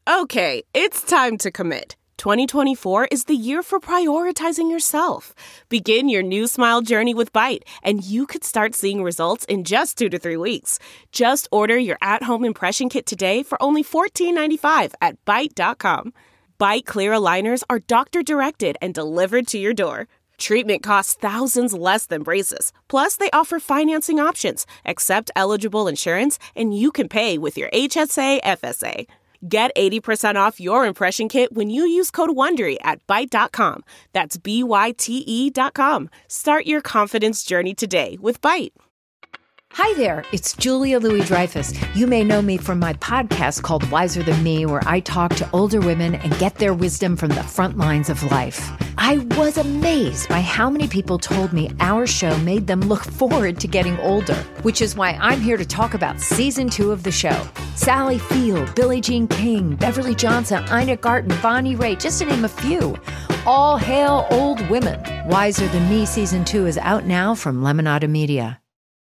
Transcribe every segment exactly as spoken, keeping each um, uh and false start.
Okay, it's time to commit. twenty twenty-four is the year for prioritizing yourself. Begin your new smile journey with Byte, and you could start seeing results in just two to three weeks. Just order your at-home impression kit today for only fourteen ninety-five at byte dot com. Byte clear aligners are doctor-directed and delivered to your door. Treatment costs thousands less than braces. Plus, they offer financing options, accept eligible insurance, and you can pay with your H S A F S A. Get eighty percent off your impression kit when you use code WONDERY at byte dot com. That's B Y T E dot com. Start your confidence journey today with Byte. Hi there, it's Julia Louis-Dreyfus. You may know me from my podcast called Wiser Than Me, where I talk to older women and get their wisdom from the front lines of life. I was amazed by how many people told me our show made them look forward to getting older, which is why I'm here to talk about season two of the show. Sally Field, Billie Jean King, Beverly Johnson, Ina Garten, Bonnie Raitt, just to name a few. All hail old women. Wiser Than Me season two is out now from Lemonada Media.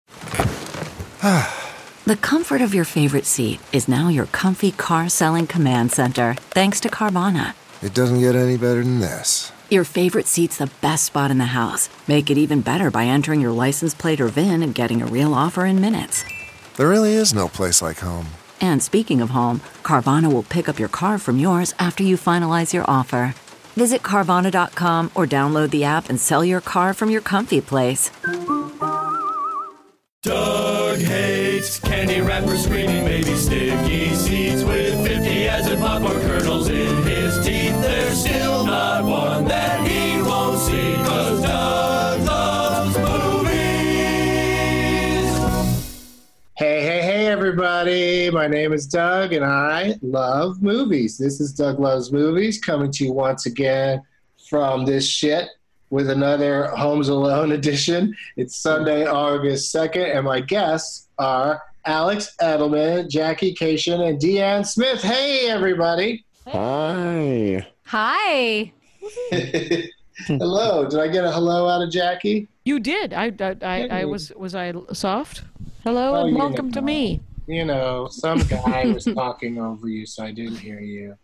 The comfort of your favorite seat is now your comfy car-selling command center, thanks to Carvana. It doesn't get any better than this. Your favorite seat's the best spot in the house. Make it even better by entering your license plate or V I N and getting a real offer in minutes. There really is no place like home. And speaking of home, Carvana will pick up your car from yours after you finalize your offer. Visit Carvana dot com or download the app and sell your car from your comfy place. Doug hates candy wrappers, screaming baby sticky seeds with fifty as in popcorn kernels in his teeth. There's still not one that he won't see, 'cause Doug loves movies. Hey, hey, hey, everybody. My name is Doug, and I love movies. This is Doug Loves Movies, coming to you once again from this shit with another Homes Alone edition. It's Sunday, August second, and my guests are Alex Edelman, Jackie Cation, and Deanne Smith. Hey, everybody. Hi. Hi. Hello. Did I get a hello out of Jackie? You did. I, I, I, I was was I soft? Hello Oh, and you welcome to know. me. You know, some guy was talking over you, so I didn't hear you.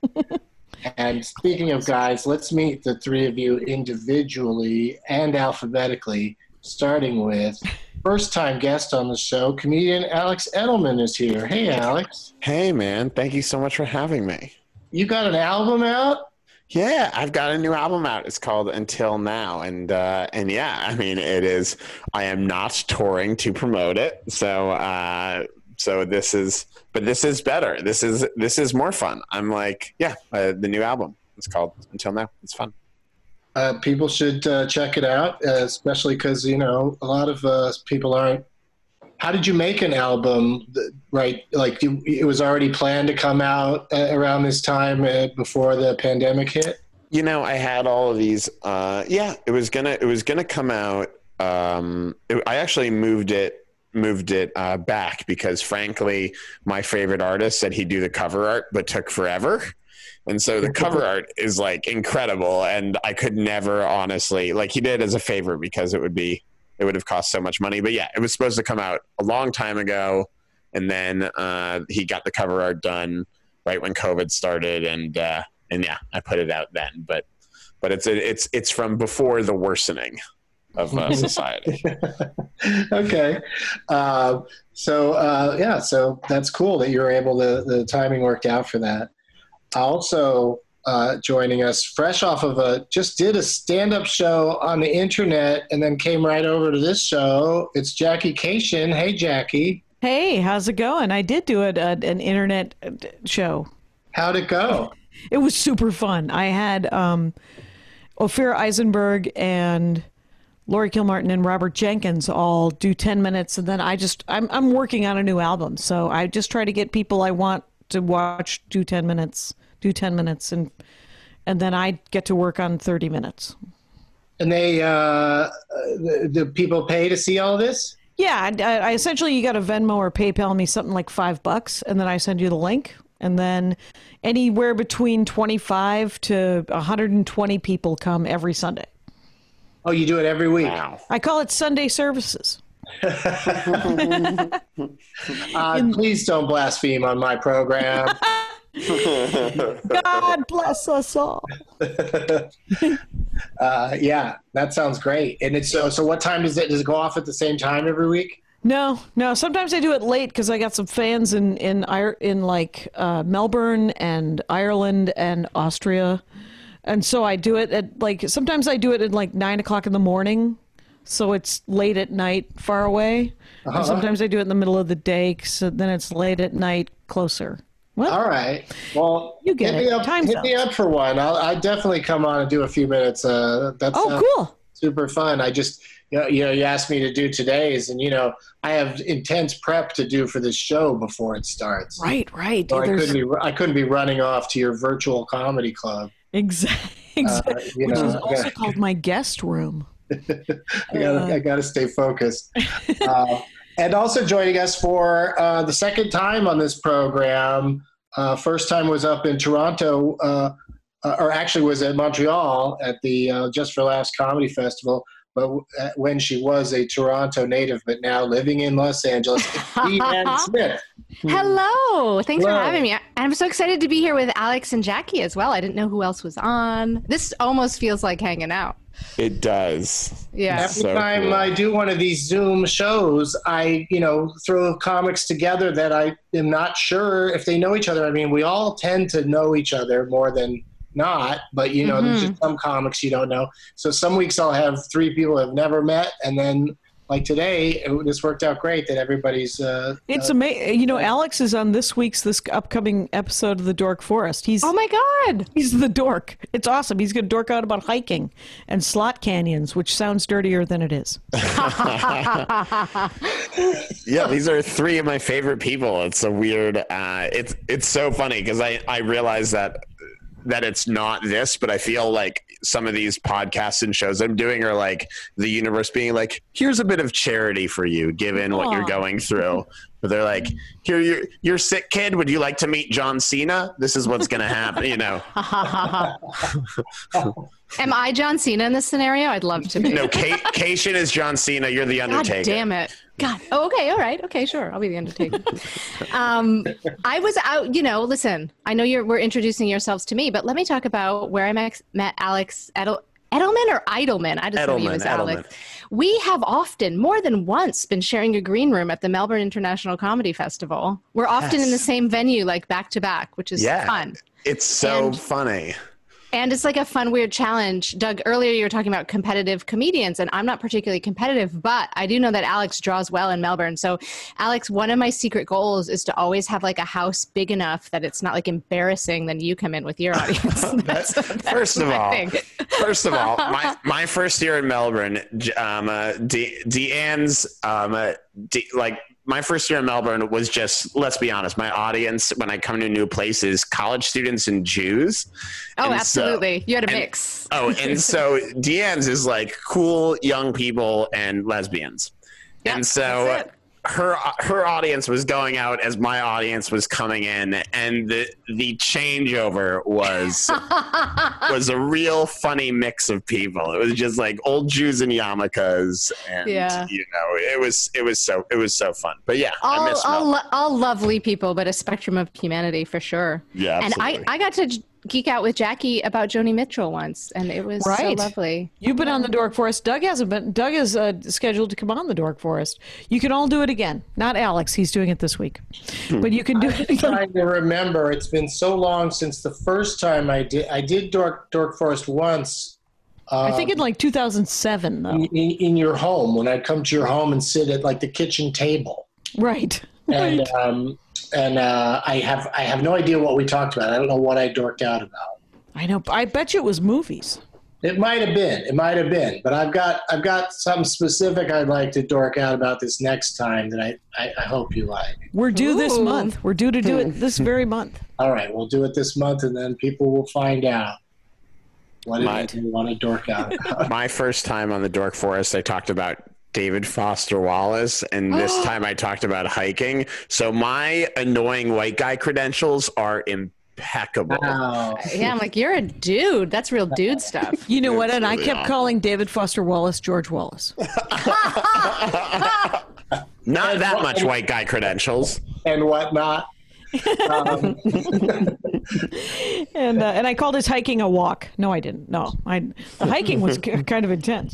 And speaking of guys, let's meet the three of you individually and alphabetically, starting with first-time guest on the show, comedian Alex Edelman is here. Hey, Alex. Hey, man. Thank you so much for having me. You got an album out? Yeah, I've got a new album out. It's called Until Now. And, uh, and yeah, I mean, it is, I am not touring to promote it. So, uh, so this is, but this is better. This is, this is more fun. I'm like, yeah, uh, the new album. It's called Until Now. It's fun. Uh, people should uh, check it out, uh, especially because, you know, a lot of uh, people aren't. How did you make an album, right? Like you, it was already planned to come out uh, around this time uh, before the pandemic hit? You know, I had all of these. Uh, yeah, it was gonna, it was gonna come out. Um, it, I actually moved it. moved it uh, back because frankly, my favorite artist said he'd do the cover art, but took forever. And so the cover art is like incredible. And I could never honestly, like he did as a favor because it would be, it would have cost so much money. But yeah, it was supposed to come out a long time ago. And then uh, he got the cover art done right when COVID started. And, uh, and yeah, I put it out then, but, but it's, it's, it's from before the worsening of uh, society. Okay. Uh, so, uh, yeah, so that's cool that you were able to, the timing worked out for that. Also uh, joining us fresh off of a, just did a stand-up show on the internet and then came right over to this show. It's Jackie Cation. Hey, Jackie. Hey, how's it going? I did do a, a, an internet show. How'd it go? It was super fun. I had um, Ophira Eisenberg and Laurie Kilmartin and Robert Jenkins all do ten minutes. And then I just, I'm, I'm working on a new album. So I just try to get people I want to watch do ten minutes, do ten minutes. And, and then I get to work on thirty minutes. And they, uh, the, the people pay to see all this? Yeah. I, I essentially, you got to Venmo or PayPal me something like five bucks. And then I send you the link. And then anywhere between twenty-five to one hundred twenty people come every Sunday. Oh, you do it every week? Wow. I call it Sunday services. uh, please don't blaspheme on my program. God bless us all. uh, yeah, that sounds great. And it's so. So, what time does it? Does it go off at the same time every week? No, no. Sometimes I do it late because I got some fans in in in like uh, Melbourne and Ireland and Austria, and so I do it at like sometimes I do it at like nine o'clock in the morning, so it's late at night far away. Uh-huh. And sometimes I do it in the middle of the day, so then it's late at night closer. Well, all right. Well, you get hit it. Me up, Time's hit up. me up for one. I'll, I'll definitely come on and do a few minutes. Uh, that's oh, cool. Super fun. I just, you know, you know, you asked me to do today's, and you know, I have intense prep to do for this show before it starts. Right, right. So I There's- couldn't be, I couldn't be running off to your virtual comedy club. Exactly. Exactly. Uh, you Which know, is also yeah. called my guest room. I gotta, I gotta stay focused. uh, and also joining us for uh, the second time on this program. Uh, first time was up in Toronto, uh, uh, or actually was at Montreal at the uh, Just for Laughs Comedy Festival. But w- uh, when she was a Toronto native, but now living in Los Angeles, Deanne Smith. Hello. Thanks Hello. for having me. I'm so excited to be here with Alex and Jackie as well. I didn't know who else was on. This almost feels like hanging out. It does. Yeah. Every So time cool. I do one of these Zoom shows, I, you know, throw comics together that I am not sure if they know each other. I mean, we all tend to know each other more than not, but you know, Mm-hmm. there's just some comics you don't know. So some weeks I'll have three people I've never met, and then like today, it, this worked out great that everybody's. Uh, It's uh, amazing. You know, Alex is on this week's, this upcoming episode of The Dork Forest. He's Oh my God. he's the dork. It's awesome. He's going to dork out about hiking and slot canyons, which sounds dirtier than it is. Yeah, these are three of my favorite people. It's a weird. Uh, it's it's so funny because I I realize that that it's not this, but I feel like some of these podcasts and shows I'm doing are like the universe being like, here's a bit of charity for you, given what you're Aw. going through. But they're like, here, you're, you're sick kid. Would you like to meet John Cena? This is what's going to happen, you know. Am I John Cena in this scenario? I'd love to be. No, Ka- Cation is John Cena. You're the God Undertaker. damn it. God. Oh, okay. All right. Okay. Sure. I'll be the Undertaker. um, I was out, you know, listen, I know you're, we're introducing yourselves to me, but let me talk about where I met, met Alex Edel, Edelman or Eidelman. I just know you Edelman, as Alex. Edelman. We have often, more than once, been sharing a green room at the Melbourne International Comedy Festival. We're often Yes. in the same venue, like back to back, which is Yeah. fun. It's so And- funny. And it's like a fun, weird challenge. Doug, earlier you were talking about competitive comedians, and I'm not particularly competitive, but I do know that Alex draws well in Melbourne. So, Alex, one of my secret goals is to always have like a house big enough that it's not like embarrassing when you come in with your audience. that's, that's First of my all, thing. first of all, my, my first year in Melbourne, J- um, uh, De- Deanne's, um, uh, De- like, my first year in Melbourne was just, let's be honest, my audience when I come to new places, college students and Jews. Oh, And absolutely. so- you had a and- mix. Oh, and so Deanne's is like cool young people and lesbians. Yeah, and so that's it. her her audience was going out as my audience was coming in, and the the changeover was was a real funny mix of people. It was just like old Jews in yarmulkes, and Yeah. you know, it was it was so it was so fun. But yeah, I all, miss all, Melbourne. lo- all lovely people, but a spectrum of humanity for sure. Yeah, And I, absolutely. I got to j- geek out with Jackie about Joni Mitchell once, and it was so Right. lovely. You've been on the Dork Forest. Doug hasn't been. Doug is uh, scheduled to come on the Dork Forest. You can all do it again. Not Alex. He's doing it this week. But you can do it again. trying to remember. It's been so long since the first time I did. I did Dork Dork Forest once. Uh, I think in like two thousand seven, though. in, in your home, when I'd come to your home and sit at like the kitchen table. Right. And Right. um, and uh, I have I have no idea what we talked about. I don't know what I dorked out about. I know. I bet you it was movies. It might have been. It might have been. But I've got I've got something specific I'd like to dork out about this next time that I, I, I hope you like. We're due this Ooh. month. We're due to do it this very month. All right, we'll do it this month, and then people will find out what My- it is we want to dork out about. My first time on the Dork Forest, I talked about David Foster Wallace, and this time I talked about hiking. So my annoying white guy credentials are impeccable. Wow. Yeah, I'm like, you're a dude. That's real dude stuff. You know what? And I really kept awesome. calling David Foster Wallace George Wallace. Not that much white guy credentials. And whatnot. Um, and uh, and I called his hiking a walk. No, I didn't. No, I the hiking was k- kind of intense.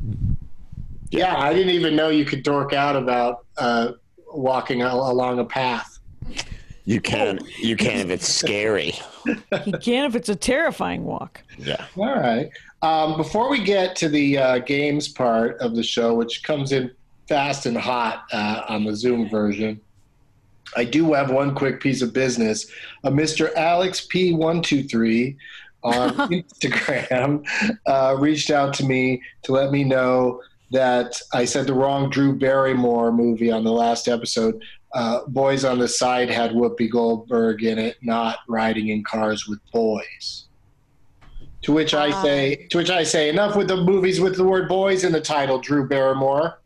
yeah, I didn't even know you could dork out about uh, walking al- along a path. You can. You can if it's scary. You can if it's a terrifying walk. Yeah. All right. Um, before we get to the uh, games part of the show, which comes in fast and hot uh, on the Zoom version, I do have one quick piece of business. Uh, Mister Alex P one two three on Instagram uh, reached out to me to let me know that I said the wrong Drew Barrymore movie on the last episode. Uh, Boys on the Side had Whoopi Goldberg in it, not Riding in Cars with Boys. To which I say, to which I say, enough with the movies with the word "boys" in the title, Drew Barrymore.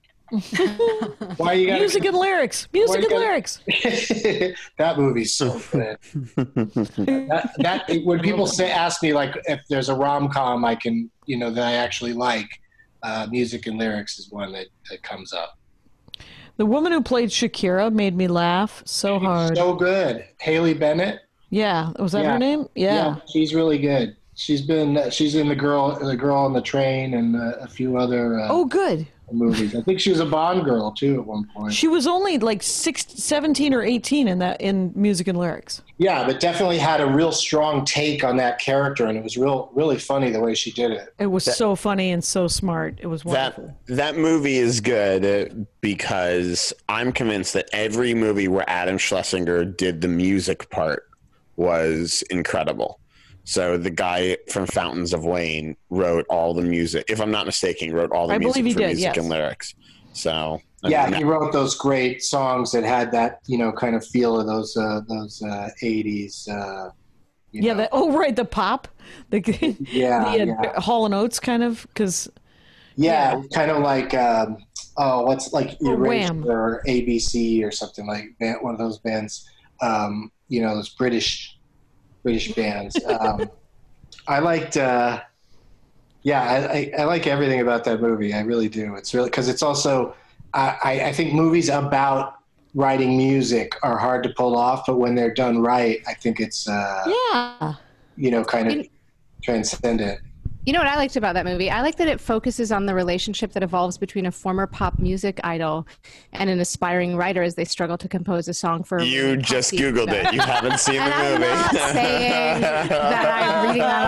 Why you gotta, Music and lyrics. Music and gotta, lyrics. That movie's so good. that, that when people say, ask me like if there's a rom com I can, you know, that I actually like, uh, Music and Lyrics is one that, that comes up. The woman who played Shakira made me laugh so hard. So good, Haley Bennett. Yeah, was that Yeah. her name? Yeah. Yeah, she's really good. She's been she's in the girl the girl on the train and uh, a few other uh, Oh, good. movies. I think she was a Bond girl too at one point. She was only like six, seventeen or eighteen in that in Music and Lyrics. Yeah, but definitely had a real strong take on that character, and it was real really funny the way she did it. It was so funny and so smart. It was wonderful. That that movie is good uh, because I'm convinced that every movie where Adam Schlesinger did the music part was incredible. So the guy from Fountains of Wayne wrote all the music. If I'm not mistaken, wrote all the I music believe he for did, music yes. and lyrics. So I Yeah, mean, he wrote those great songs that had that, you know, kind of feel of those uh, those uh, eighties. Uh, you Yeah. know. The, oh, right. The pop. The, Yeah, the uh, yeah. Hall and Oates kind of because. yeah, yeah. kind of like um, oh, what's like Or Erasure Wham. or A B C or something like that. One of those bands. Um, you know, those British British bands. Um, I liked. Uh, yeah, I, I, I like everything about that movie. I really do. It's really because it's also. I, I think movies about writing music are hard to pull off, but when they're done right, I think it's uh, Yeah. you know kind of You- transcendent. You know what I liked about that movie? I like that it focuses on the relationship that evolves between a former pop music idol and an aspiring writer as they struggle to compose a song for. a you really just pop Googled pizza. it. You haven't seen And the I'm movie. not saying that I'm reading that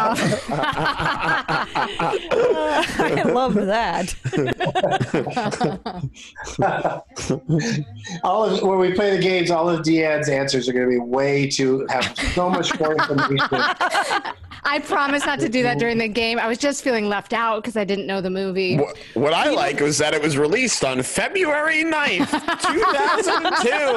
off. I love that. all of when we play the games, all of Deanne's answers are going to be way too have so much more information. I promise not to do that during the game. I was just feeling left out because I didn't know the movie. What, what I like was that it was released on February ninth, two thousand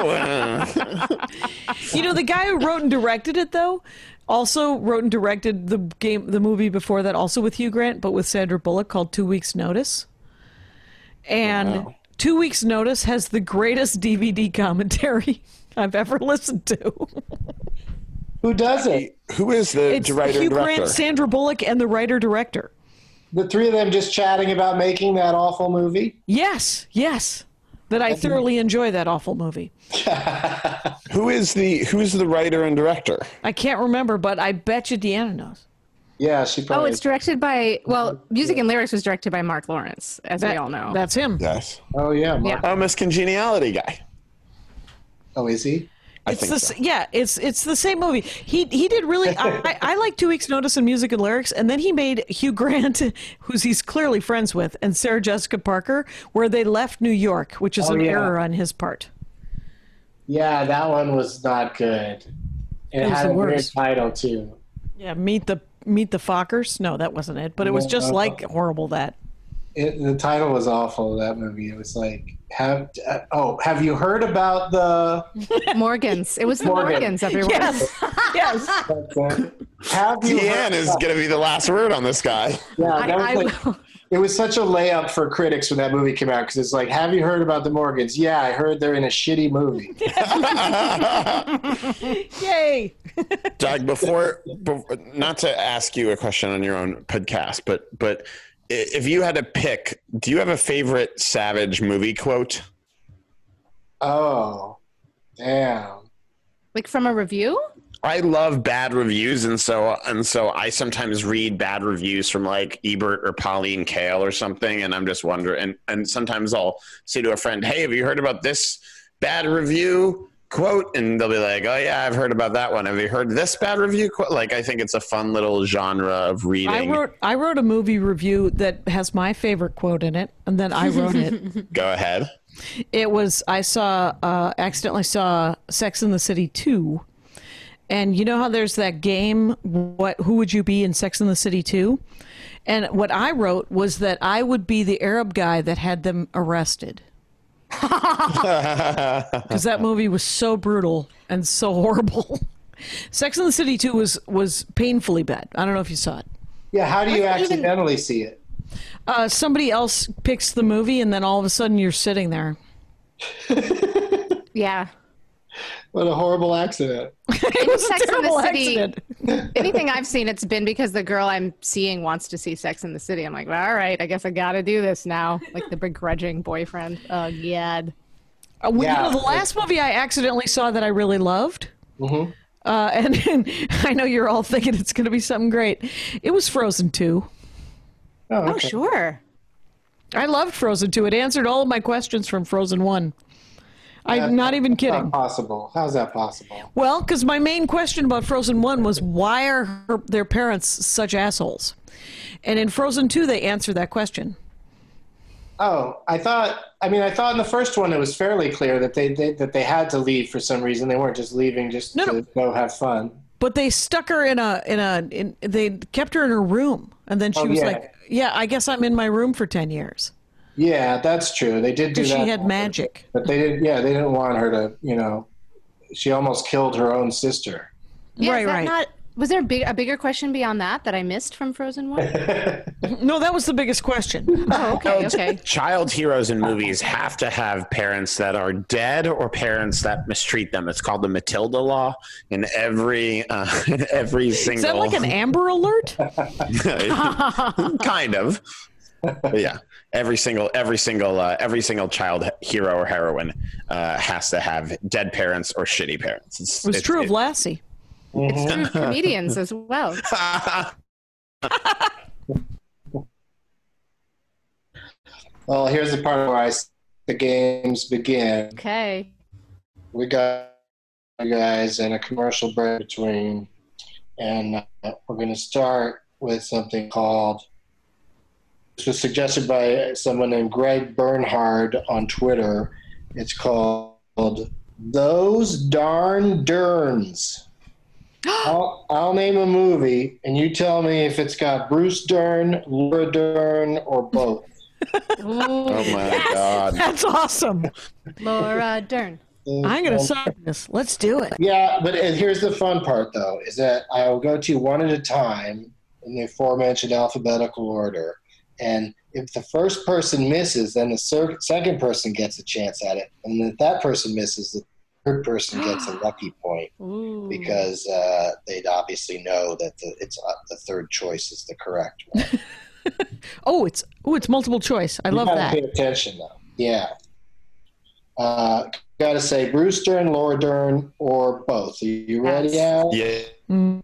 two. You know, the guy who wrote and directed it, though, also wrote and directed the game, the movie before that, also with Hugh Grant, but with Sandra Bullock, called Two Weeks Notice. And Wow. Two Weeks Notice has the greatest D V D commentary I've ever listened to. Who does it? Who is the It's writer Hugh and director? Grant, Sandra Bullock, and the writer-director. The three of them just chatting about making that awful movie. Yes, yes. That I thoroughly enjoy that awful movie. Who is the Who's the writer and director? I can't remember, but I bet you Deanna knows. Yeah, she Oh, probably. it's directed by, well, Music and Lyrics was directed by Mark Lawrence, as we That- all know. That's him. Yes. Oh yeah. Mark. Yeah. Oh, Miss Congeniality guy. Oh, is he? I It's think the so. s yeah, it's it's the same movie. He he did really. I, I, I like Two Weeks Notice and Music and Lyrics, and then he made Hugh Grant, who's he's clearly friends with, and Sarah Jessica Parker, where they left New York, which is Oh, an yeah. error on his part. Yeah, that one was not good. It, was had the a weird worst. title too. Yeah, meet the meet the Fockers. No, that wasn't it. But it was just No. like horrible. That It, the title was awful. That movie. It was like, have uh, oh, have you heard about the? Morgans. It was the Morgan. Morgans, everyone. yes, yes. Have you? Deanne heard is about- going to be the last word on this guy. Yeah, I, that was I like, will. it was such a layup for critics when that movie came out because it's like, have you heard about the Morgans? Yeah, I heard they're in a shitty movie. Yay! Doug, before, before, not to ask you a question on your own podcast, but but i- if you had to pick, do you have a favorite Savage movie quote? Oh, damn. Like from a review? I love bad reviews, and so and so I sometimes read bad reviews from like Ebert or Pauline Kael or something, and I'm just wondering. And, and sometimes I'll say to a friend, "Hey, have you heard about this bad review quote?" And they'll be like, "Oh yeah, I've heard about that one. Have you heard this bad review quote?" Like, I think it's a fun little genre of reading. I wrote I wrote a movie review that has my favorite quote in it, and then I wrote it. Go ahead. It was I saw uh, accidentally saw Sex and the City two. And you know how there's that game, what? Who would you be in Sex and the City two? And what I wrote was that I would be the Arab guy that had them arrested. Because that movie was so brutal and so horrible. Sex and the City two was, was painfully bad. I don't know if you saw it. Yeah, how do you What's even- accidentally see it? Uh, somebody else picks the movie, and then all of a sudden you're sitting there. Yeah. What a horrible accident. It was a Sex and the terrible City. accident. Anything I've seen, it's been because the girl I'm seeing wants to see Sex in the City. I'm like, well, all right, I guess I got to do this now. Like the begrudging boyfriend. Oh, God. Uh, well, Yeah. You know, the last movie I accidentally saw that I really loved, Mm-hmm. uh, and, and I know you're all thinking it's going to be something great. It was Frozen two. Oh, Oh, okay. sure. I loved Frozen two. It answered all of my questions from Frozen one. Yeah, I'm not even that's kidding. Not possible. How's that possible? Well, because my main question about Frozen one was why are her, their parents such assholes? And in Frozen two, they answer that question. Oh, I thought. I mean, I thought in the first one it was fairly clear that they, they that they had to leave for some reason. They weren't just leaving just No, to no. go have fun. But they stuck her in a in a in, they kept her in her room, and then she Oh, was yeah. like, "Yeah, I guess I'm in my room for ten years." Yeah, that's true. They did do Because that. she had magic. But they didn't. Yeah, they didn't want her to. You know, she almost killed her own sister. Yeah, Right, is that right. Not, was there a, big, a bigger question beyond that that I missed from Frozen one? No, that was the biggest question. Oh, okay, okay. Child heroes in movies have to have parents that are dead or parents that mistreat them. It's called the Matilda Law. In every uh, in every single. Is that like an Amber Alert? Kind of. But yeah, every single every single uh, every single child hero or heroine uh, has to have dead parents or shitty parents. It's, It was it's- true it- of Lassie. It's true of comedians as well. Well, here's the part where I s- the games begin. Okay. We got you guys and a commercial break between, and uh, we're going to start with something called. This was suggested by someone named Greg Bernhard on Twitter. It's called "Those Darn Derns." I'll, I'll name a movie, and you tell me if it's got Bruce Dern, Laura Dern, or both. Oh my god! That's awesome. Laura Dern. I'm going to sign this. Let's do it. Yeah, but uh, here's the fun part, though, is that I'll go to you one at a time in the aforementioned alphabetical order. And if the first person misses, then the ser- second person gets a chance at it. And if that person misses, the third person gets a lucky point Ooh. because uh, they'd obviously know that the, it's uh, the third choice is the correct one. Oh, it's oh, it's multiple choice. I You love gotta that. Pay attention, though. Yeah. Uh, Got to say Bruce Dern, Laura Dern, or both. Are you ready, Yes. Al? Yeah. Mm.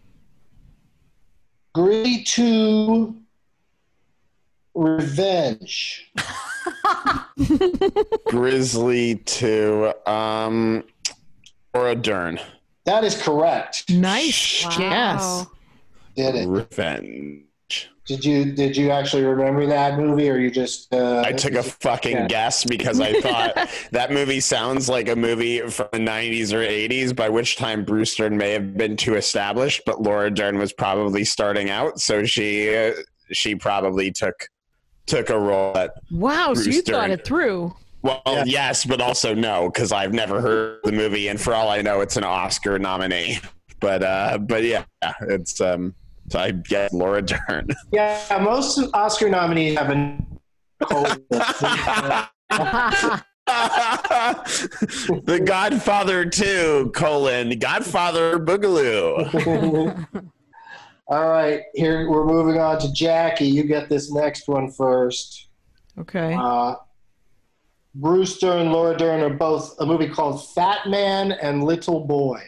Gritty two, Revenge. Grizzly two. Um, Laura Dern. That is correct. Nice. Wow. Yes. Did it? Revenge. Did you did you actually remember that movie, or you just? Uh, I took a fucking Yeah. guess because I thought that movie sounds like a movie from the nineties or eighties, by which time Bruce Dern may have been too established, but Laura Dern was probably starting out, so she uh, she probably took took a role at. Wow. So you Bruce thought Dern. it through. Well, Yeah. yes, but also no, because I've never heard the movie, and for all I know, it's an Oscar nominee. But uh, but yeah, it's um. So I guess Laura Dern. Yeah, most Oscar nominees have a. The Godfather two, colon, Godfather Boogaloo. All right, here we're moving on to Jackie. You get this next one first. Okay. Uh, Bruce Dern, Laura Dern are both a movie called Fat Man and Little Boy.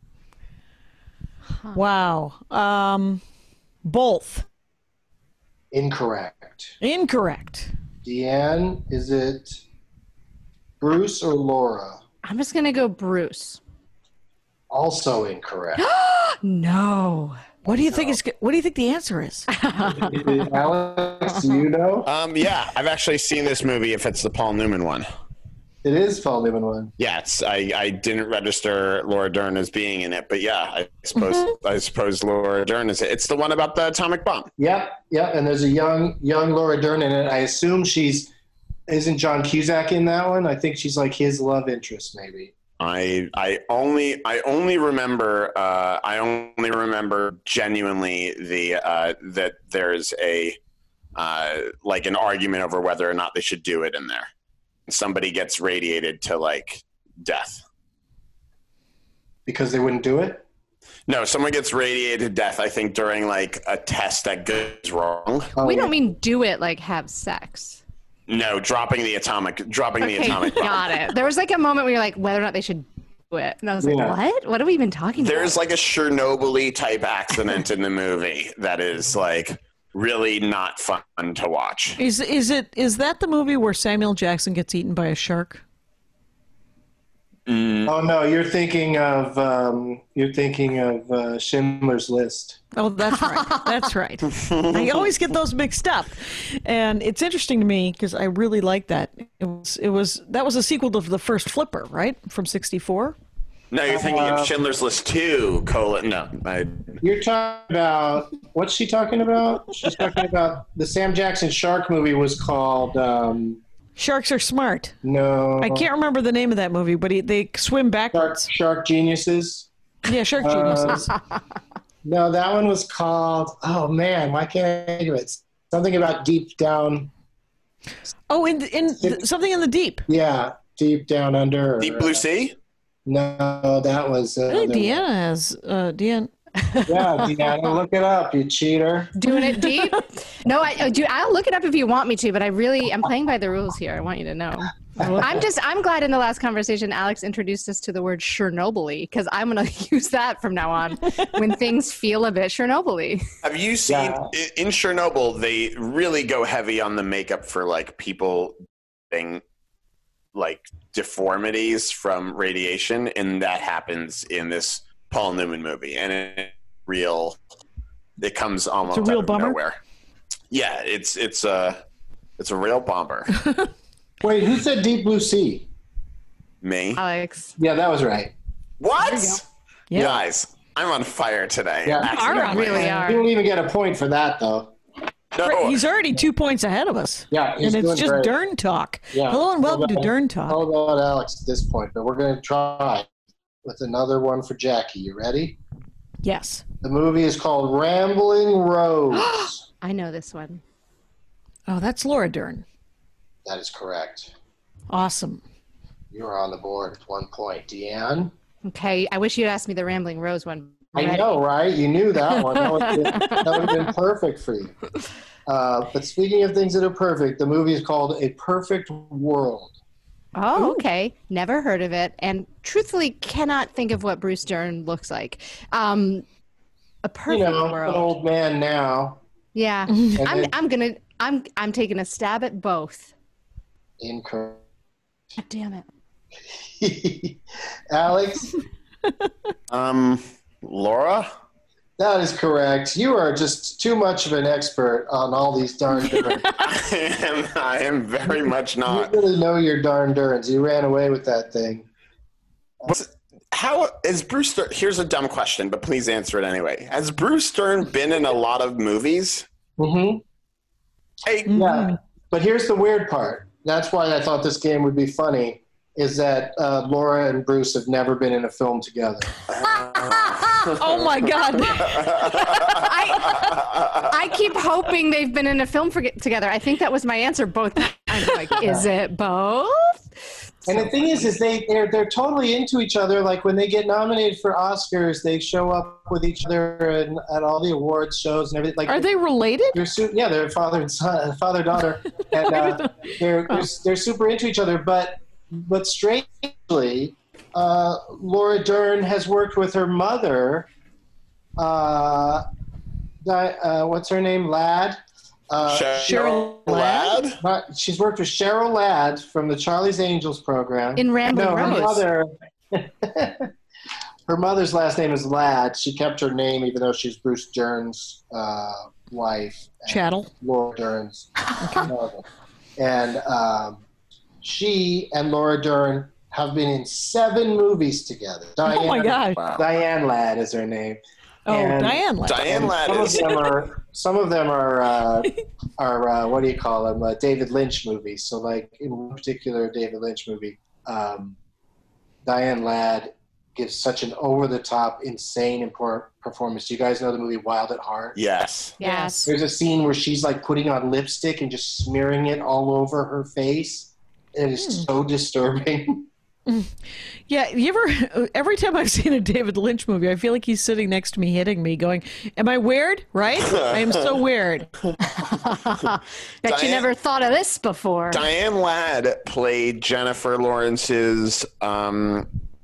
Wow. Um, both. Incorrect. Incorrect. Deanne, is it Bruce or Laura? I'm just going to go Bruce. Also incorrect. No. What do you think is? What do you think the answer is? Alex, do you know? Um, yeah, I've actually seen this movie. If it's the Paul Newman one, It is Paul Newman one. yeah, it's I, I didn't register Laura Dern as being in it, but yeah, I suppose I suppose Laura Dern is it. It's the one about the atomic bomb. Yep, yep. And there's a young young Laura Dern in it. I assume she's isn't John Cusack in that one? I think she's like his love interest, maybe. I I only I only remember uh, I only remember genuinely the uh, that there's a uh, like an argument over whether or not they should do it in there. Somebody gets radiated to like death Because they wouldn't do it? No, someone gets radiated to death. I think during like a test that goes wrong. Oh, we yeah. don't mean do it like have sex. No, dropping the atomic, dropping the Okay, atomic bomb. got it. There was like a moment where you're like, whether or not they should do it. And I was like, Yeah. what? What have we been talking There's about? like a Chernobyl type accident in the movie that is like really not fun to watch. Is is it is that the movie where Samuel Jackson gets eaten by a shark? Oh no, you're thinking of um, you're thinking of uh, Schindler's List. Oh, that's right. That's right. I always get those mixed up, and it's interesting to me because I really like that. It was it was that was a sequel to the first Flipper, right, from sixty-four. No, you're thinking of Schindler's List two, colon. No, I, You're talking about what's she talking about? She's talking about the Sam Jackson shark movie was called um, Sharks are smart. no. I can't remember the name of that movie, but he, they swim Shark, backwards. Shark Geniuses. Yeah, Shark Uh, Geniuses. No, that one was called. Oh man, why can't I think of it? Something about deep down. Oh, in in th- something in the deep. Yeah, deep down under. or- Deep Blue Sea? No, that was. Uh, I think the- Deanna has uh, Deanna. Yeah, Deanna, look it up, you cheater. Doing it deep? No, I I do. I'll look it up if you want me to, but I really am playing by the rules here. I want you to know. I'm just I'm glad in the last conversation Alex introduced us to the word Chernobyl because I'm going to use that from now on when things feel a bit Chernobyl. Have you seen Yeah. i- in Chernobyl? They really go heavy on the makeup for like people getting like deformities from radiation, and that happens in this Paul Newman movie, and it real. It comes almost It's a real out of bummer? nowhere. Yeah, it's it's a it's a real bummer. Wait, who said Deep Blue Sea? Me? Alex. Yeah, that was right. What? Yeah. Guys, I'm on fire today. Yeah. Accidentally. Really You are. don't even get a point for that, though. No, He's already two points ahead of us. Yeah, he's and it's doing just great. Dern Talk. Yeah. Hello and welcome to All about- Dern Talk. All about Alex at this point, but we're going to try with another one for Jackie. You ready? Yes. The movie is called Rambling Rose. I know this one. Oh, that's Laura Dern. That is correct. Awesome. You are on the board with one point. Deanne? Okay, I wish you'd asked me the Rambling Rose one. I know, right? You knew that one. That would have been, that would have been perfect for you. Uh, but speaking of things that are perfect, the movie is called A Perfect World. Oh, okay. Never heard of it, and truthfully, cannot think of what Bruce Dern looks like. Um, a perfect You know, world. an old man now. Yeah, And I'm. then- I'm gonna. I'm. I'm taking a stab at both. Incorrect. God damn it. Alex, Um, Laura? that is correct. You are just too much of an expert on all these darn Durns. I am, I am very much You not. really know your darn Durns. You ran away with that thing. What's- How is Bruce Stern? Here's a dumb question, but please answer it anyway. Has Bruce Stern been in a lot of movies? Mm-hmm. Hey, Yeah. But here's the weird part. That's why I thought this game would be funny, is that uh, Laura and Bruce have never been in a film together. Oh my God. I. I keep hoping they've been in a film for, together. I think that was my answer both times. I'm like, is it both? And the thing is, is they they're they're totally into each other. Like when they get nominated for Oscars, they show up with each other and at all the awards shows and everything. Like, are they related? They're su- yeah, they're father and son, father daughter, and uh, they're, they're they're super into each other. But but strangely, uh, Laura Dern has worked with her mother. Uh, Di- uh, what's her name? Ladd. Uh, Cheryl Ladd? Not, she's worked with Cheryl Ladd from the Charlie's Angels program. In Rambling no, her Rose. mother. Her mother's last name is Ladd. She kept her name even though she's Bruce Dern's uh, wife. Chattel. Laura Dern's mother. And um, she and Laura Dern have been in seven movies together. Diane, oh my gosh! Diane Ladd is her name. Oh, and Diane Ladd. Diane Ladd some is. Of them are, some of them are, uh, are uh, what do you call them? Uh, David Lynch movies. So, like in one particular David Lynch movie, um, Diane Ladd gives such an over-the-top, insane impor- performance. Do you guys know the movie Wild at Heart? Yes. Yes. There's a scene where she's like putting on lipstick and just smearing it all over her face. It is Hmm. so disturbing. Yeah, you ever? Every time I've seen a David Lynch movie, I feel like he's sitting next to me, hitting me, going, "Am I weird? Right? I am so weird." Bet you Diane- never thought of this before. Diane Ladd played Jennifer Lawrence's um,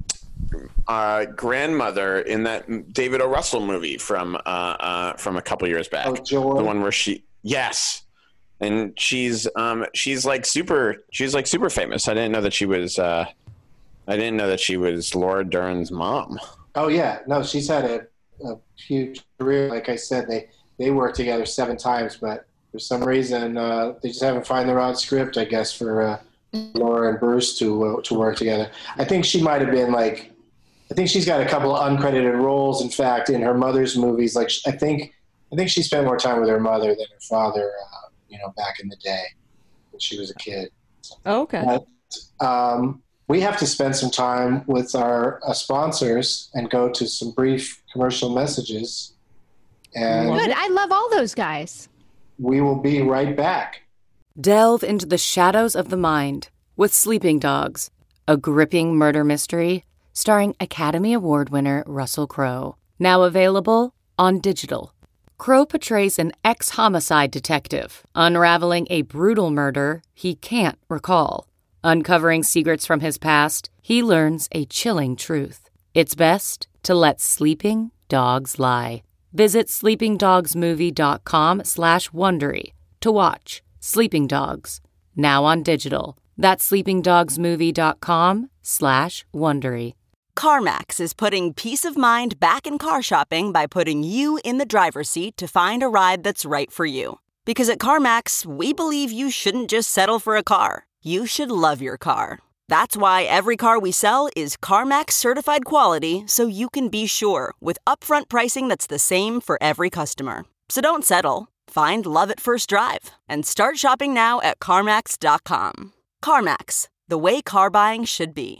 uh, grandmother in that David O. Russell movie from uh, uh, from a couple years back. Oh, Joy. The one where she, yes, and she's um, she's like super, she's like super famous. I didn't know that she was. Uh, I didn't know that she was Laura Dern's mom. Oh yeah, no, she's had a, a huge career. Like I said, they they worked together seven times, but for some reason uh, they just haven't found the right script, I guess, for uh, Laura and Bruce to uh, to work together. I think she might have been like, I think she's got a couple of uncredited roles. In fact, in her mother's movies, like I think I think she spent more time with her mother than her father. Uh, you know, back in the day when she was a kid. Oh, okay. But, um, we have to spend some time with our uh, sponsors and go to some brief commercial messages. And Good. I love all those guys. we will be right back. Delve into the shadows of the mind with Sleeping Dogs, a gripping murder mystery starring Academy Award winner Russell Crowe. Now available on digital. Crowe portrays an ex-homicide detective unraveling a brutal murder he can't recall. Uncovering secrets from his past, he learns a chilling truth. It's best to let sleeping dogs lie. Visit sleepingdogsmovie.com slash Wondery to watch Sleeping Dogs, now on digital. That's sleepingdogsmovie.com slash Wondery. CarMax is putting peace of mind back in car shopping by putting you in the driver's seat to find a ride that's right for you. Because at CarMax, we believe you shouldn't just settle for a car. You should love your car. That's why every car we sell is CarMax certified quality, so you can be sure with upfront pricing that's the same for every customer. So don't settle. Find love at first drive and start shopping now at CarMax dot com. CarMax, the way car buying should be.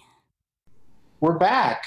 We're back.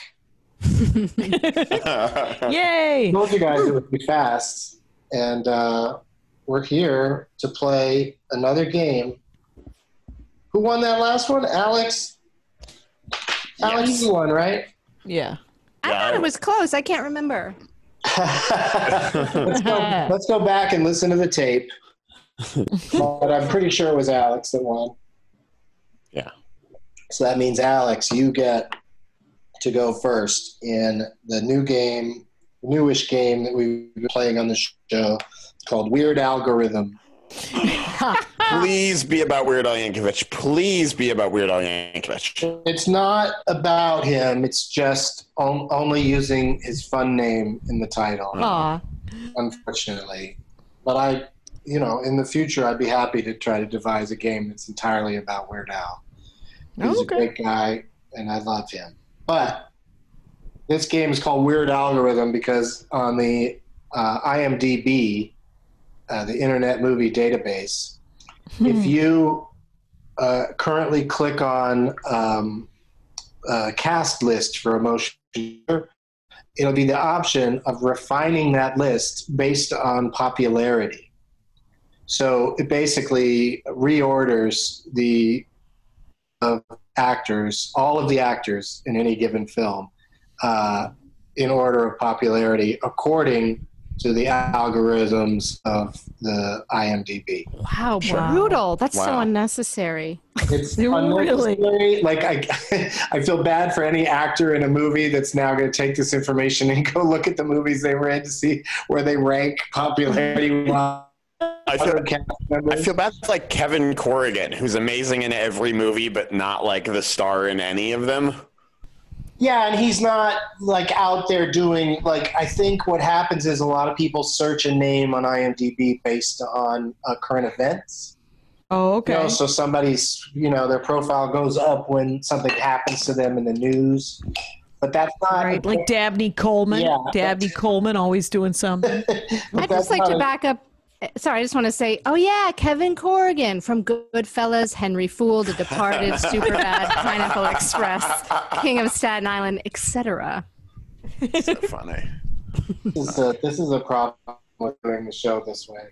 Yay! I told you guys it would be fast. And uh, we're here to play another game. Who won that last one? Alex? Alex, Yes. you won, right? Yeah. I Yeah, thought I- it was close. I can't remember. let's, go, let's go back and listen to the tape. But I'm pretty sure it was Alex that won. Yeah. So that means, Alex, you get to go first in the new game, newish game that we've been playing on the show called Weird Algorithm. Please be about Weird Al Yankovic. Please be about Weird Al Yankovic. It's not about him. It's just on, only using his fun name in the title, Aw. unfortunately. But I, you know, in the future, I'd be happy to try to devise a game that's entirely about Weird Al. He's Okay. a great guy, and I love him. But this game is called Weird Algorithm because on the uh, I M D B, uh, the Internet Movie Database, if you uh, currently click on um, uh, cast list for a motion picture, it'll be the option of refining that list based on popularity. So it basically reorders the uh, actors, all of the actors in any given film, uh, in order of popularity, according to the algorithms of the I M D B. Wow, brutal. That's Wow. so unnecessary. It's Really? unnecessary. Like, I, I feel bad for any actor in a movie that's now going to take this information and go look at the movies they were in to see where they rank popularity. I feel, I feel bad for like Kevin Corrigan, who's amazing in every movie, but not like the star in any of them. Yeah, and he's not like out there doing like. I think what happens is a lot of people search a name on I M D B based on uh, current events. Oh, okay. You know, so somebody's, you know, their profile goes up when something happens to them in the news. But that's not Right, like Dabney Coleman. Yeah. Dabney Coleman always doing something. I'd just like to a- back up. Sorry, I just want to say, oh yeah, Kevin Corrigan from Goodfellas, Henry Fool, The Departed, Superbad, Pineapple Express, King of Staten Island, et cetera. So funny. This is a, this is a problem with doing the show this way.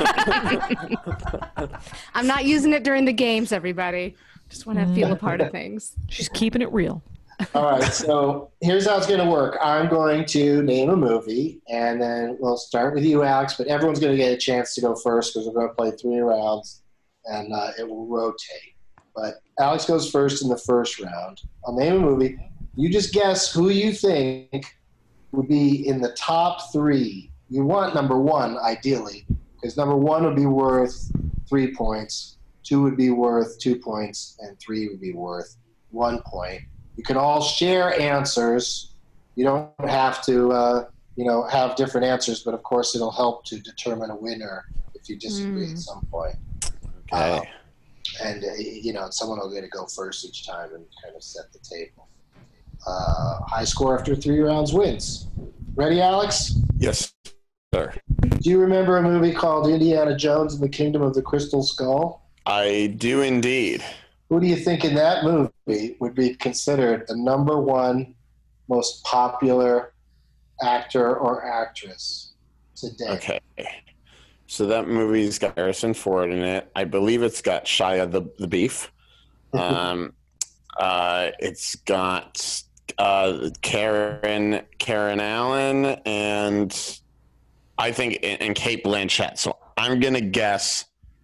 I'm not using it during the games, everybody. Just want to feel a part of things. She's keeping it real. All right, so here's how it's going to work. I'm going to name a movie, and then we'll start with you, Alex, but everyone's going to get a chance to go first because we're going to play three rounds, and uh, it will rotate. But Alex goes first in the first round. I'll name a movie. You just guess who you think would be in the top three. You want number one, ideally, because number one would be worth three points, two would be worth two points, and three would be worth one point. You can all share answers. You don't have to, uh, you know, have different answers, but of course it'll help to determine a winner if you disagree Mm. at some point. Okay. Uh, and, uh, you know, someone will get to go first each time and kind of set the table. Uh, high score after three rounds wins. Ready, Alex? Yes, sir. Do you remember a movie called Indiana Jones and the Kingdom of the Crystal Skull? I do indeed. Who do you think in that movie would be considered the number one most popular actor or actress today? Okay. So that movie's got Harrison Ford in it. I believe it's got Shia the, the Beef. Um, uh, it's got uh, Karen Karen Allen and I think and, and Cate Blanchett. So I'm gonna guess.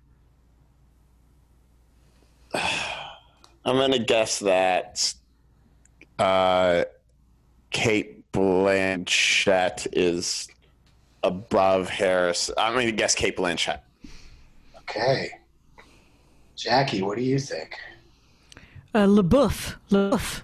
I'm gonna guess that uh, Cate Blanchett is above Harris. I'm gonna guess Cate Blanchett. Okay. Jackie, what do you think? Uh, LaBeouf. LaBeouf.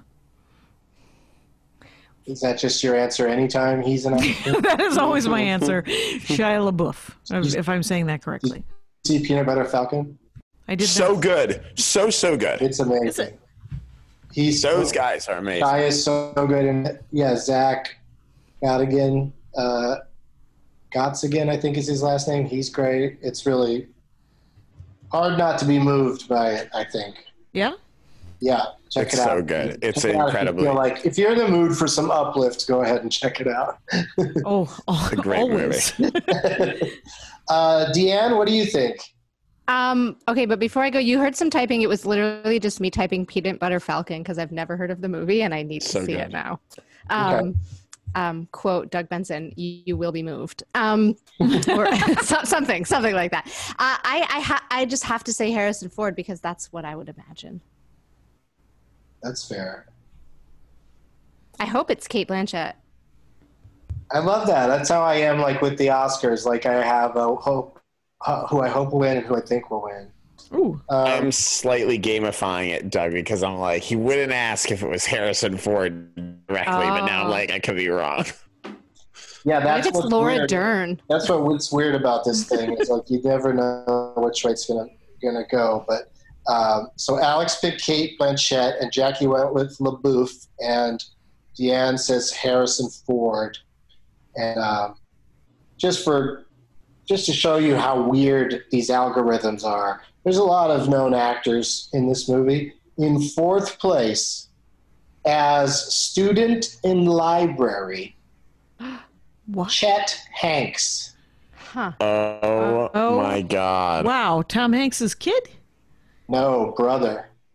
Is that just your answer anytime he's an actor? That is always my answer. Shia LaBeouf, if I'm saying that correctly. See Peanut Butter Falcon? I did So not. good. So, so good. It's amazing. He's Those so, guys are amazing. Guy is so good in it. Yeah, Zach Gottigan, uh, Gottsigan, I think is his last name. He's great. It's really hard not to be moved by it, I think. Yeah? Yeah, check It's it out. so good. It's Check it out if you incredibly- feel like if you're in the mood for some uplift, go ahead and check it out. Oh, oh a great always. uh, Deanne, what do you think? Um, okay, but before I go, you heard some typing. It was literally just me typing Peanut Butter Falcon because I've never heard of the movie and I need to So see good. it now. Um, um, quote Doug Benson, you, you will be moved. Um, or so, something, something like that. Uh, I, I, ha- I just have to say Harrison Ford because that's what I would imagine. That's fair. I hope it's Cate Blanchett. I love that. That's how I am like with the Oscars. Like I have a hope, uh, who I hope will win and who I think will win. Ooh. Um, I'm slightly gamifying it, Doug, because I'm like, he wouldn't ask if it was Harrison Ford directly, but now I'm Oh. like, I could be wrong. yeah, What that's if it's what's Laura weird. Dern? That's what, what's weird about this thing. It's like you never know which way it's gonna gonna go. But um, so Alex picked Cate Blanchett and Jackie went with LaBeouf and Deanne says Harrison Ford. And um, just for just to show you how weird these algorithms are, there's a lot of known actors in this movie. In fourth place, as student in library, What? Chet Hanks. Huh. Oh, Oh. my God. Wow, Tom Hanks's kid? No, brother.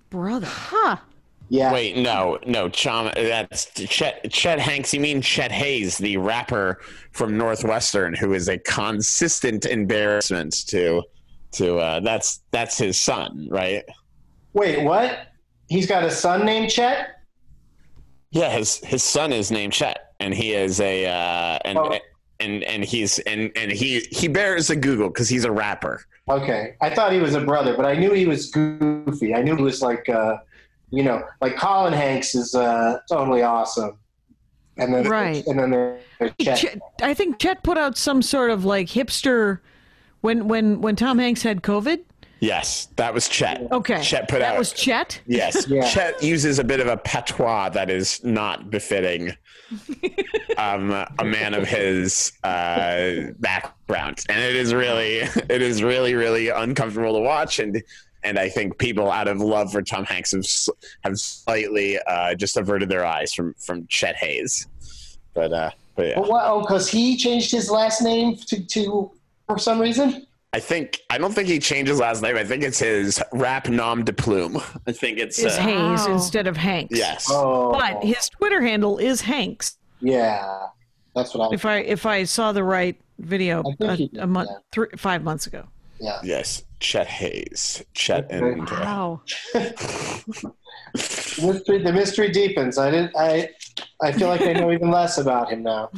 brother. Huh. Yeah. Wait, no, no, Chom, that's Chet, Chet Hanks. You mean Chet Hayes, the rapper from Northwestern, who is a consistent embarrassment to, to uh, that's that's his son, right? Wait, what? He's got a son named Chet? Yeah, his his son is named Chet, and he is a uh, and Oh. and and he's and and he he bears a Google because he's a rapper. Okay. I thought he was a brother, but I knew he was goofy. I knew he was like, uh, you know, like Colin Hanks is uh, totally awesome. And then, Right. and then there's Chet. Chet, I think Chet put out some sort of like hipster when when when Tom Hanks had COVID. Yes, that was Chet. Okay, Chet put that out. was Chet. Yes, Yeah. Chet uses a bit of a patois that is not befitting um, a man of his uh, background, and it is really, it is really, really uncomfortable to watch. And and I think people, out of love for Tom Hanks, have s- have slightly uh, just averted their eyes from from Chet Hayes. But uh, but yeah, But what? Oh, because he changed his last name to, to for some reason? I think I don't think he changed his last name. I think it's his rap nom de plume. I think it's Is uh, Hayes Wow. instead of Hanks. yes. Oh. But his Twitter handle is Hanks. Yeah. That's what I If I if I saw the right video I think a, he did, a month, yeah. three, five months ago. Yeah. Yes, Chet Hayes. Chet Okay. and uh, Wow. The mystery, the mystery deepens. I didn't. I. I feel like I know even less about him now.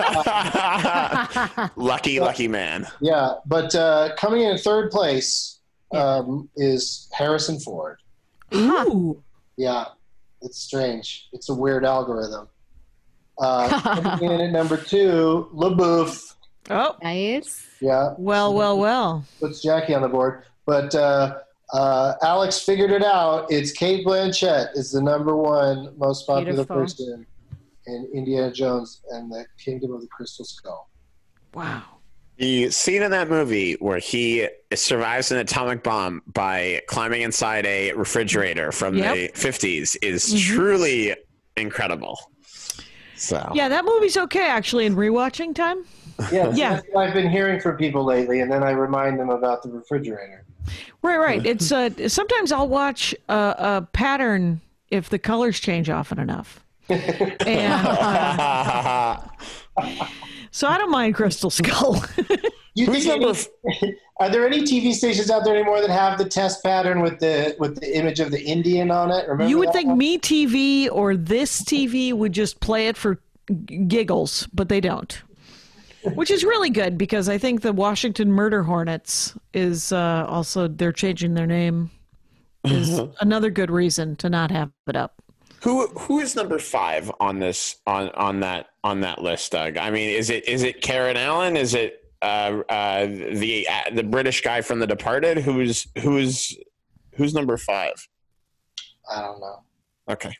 lucky, lucky man. Yeah, but uh, coming in third place um, is Harrison Ford. Ooh. Yeah, it's strange. It's a weird algorithm. Uh, coming in at number two, LaBouffe. Oh, Nice. Yeah, well, well, well. puts Jackie on the board. But uh, uh, Alex figured it out. It's Kate Blanchett is the number one most popular Beautiful. person in Indiana Jones and the Kingdom of the Crystal Skull. Wow. The scene in that movie where he survives an atomic bomb by climbing inside a refrigerator from Yep. the fifties is truly incredible. So Yeah, that movie's okay actually in rewatching time. Yeah, so Yeah. that's what I've been hearing from people lately, and then I remind them about the refrigerator. Right, right. It's uh sometimes I'll watch a, a pattern if the colors change often enough. And uh, so I don't mind Crystal Skull. You Who's think number any, are there any T V stations out there anymore that have the test pattern with the with the image of the Indian on it? Remember You would that think one? Me T V or This T V would just play it for g- giggles, but they don't. Which is really good because I think the Washington Murder Hornets is uh, also, they're changing their name, is another good reason to not have it up. who who is number five on this on on that on that list, Doug? I mean, is it is it Karen Allen? Is it uh, uh, the uh, the British guy from The Departed? Who's who's who's number five? I don't know. Okay.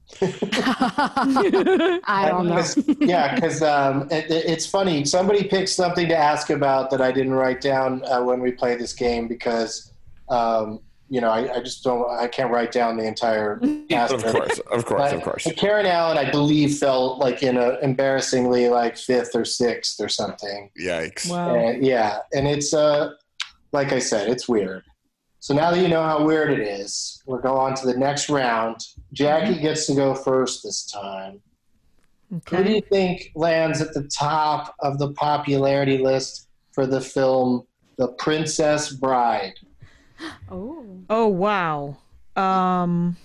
I don't know. Because- yeah, because um, it, it- it's funny. Somebody picked something to ask about that I didn't write down uh, when we play this game because, um, you know, I, I just don't. I can't write down the entire. cast Of course, of course, But- of course. but Karen Allen, I believe, fell like in a embarrassingly like fifth or sixth or something. Yikes. Wow. Uh, yeah, and it's uh, like I said, it's weird. So now that you know how weird it is, we'll go on to the next round. Jackie gets to go first this time. Who do Okay. you think lands at the top of the popularity list for the film The Princess Bride? Oh. Oh, wow. Um,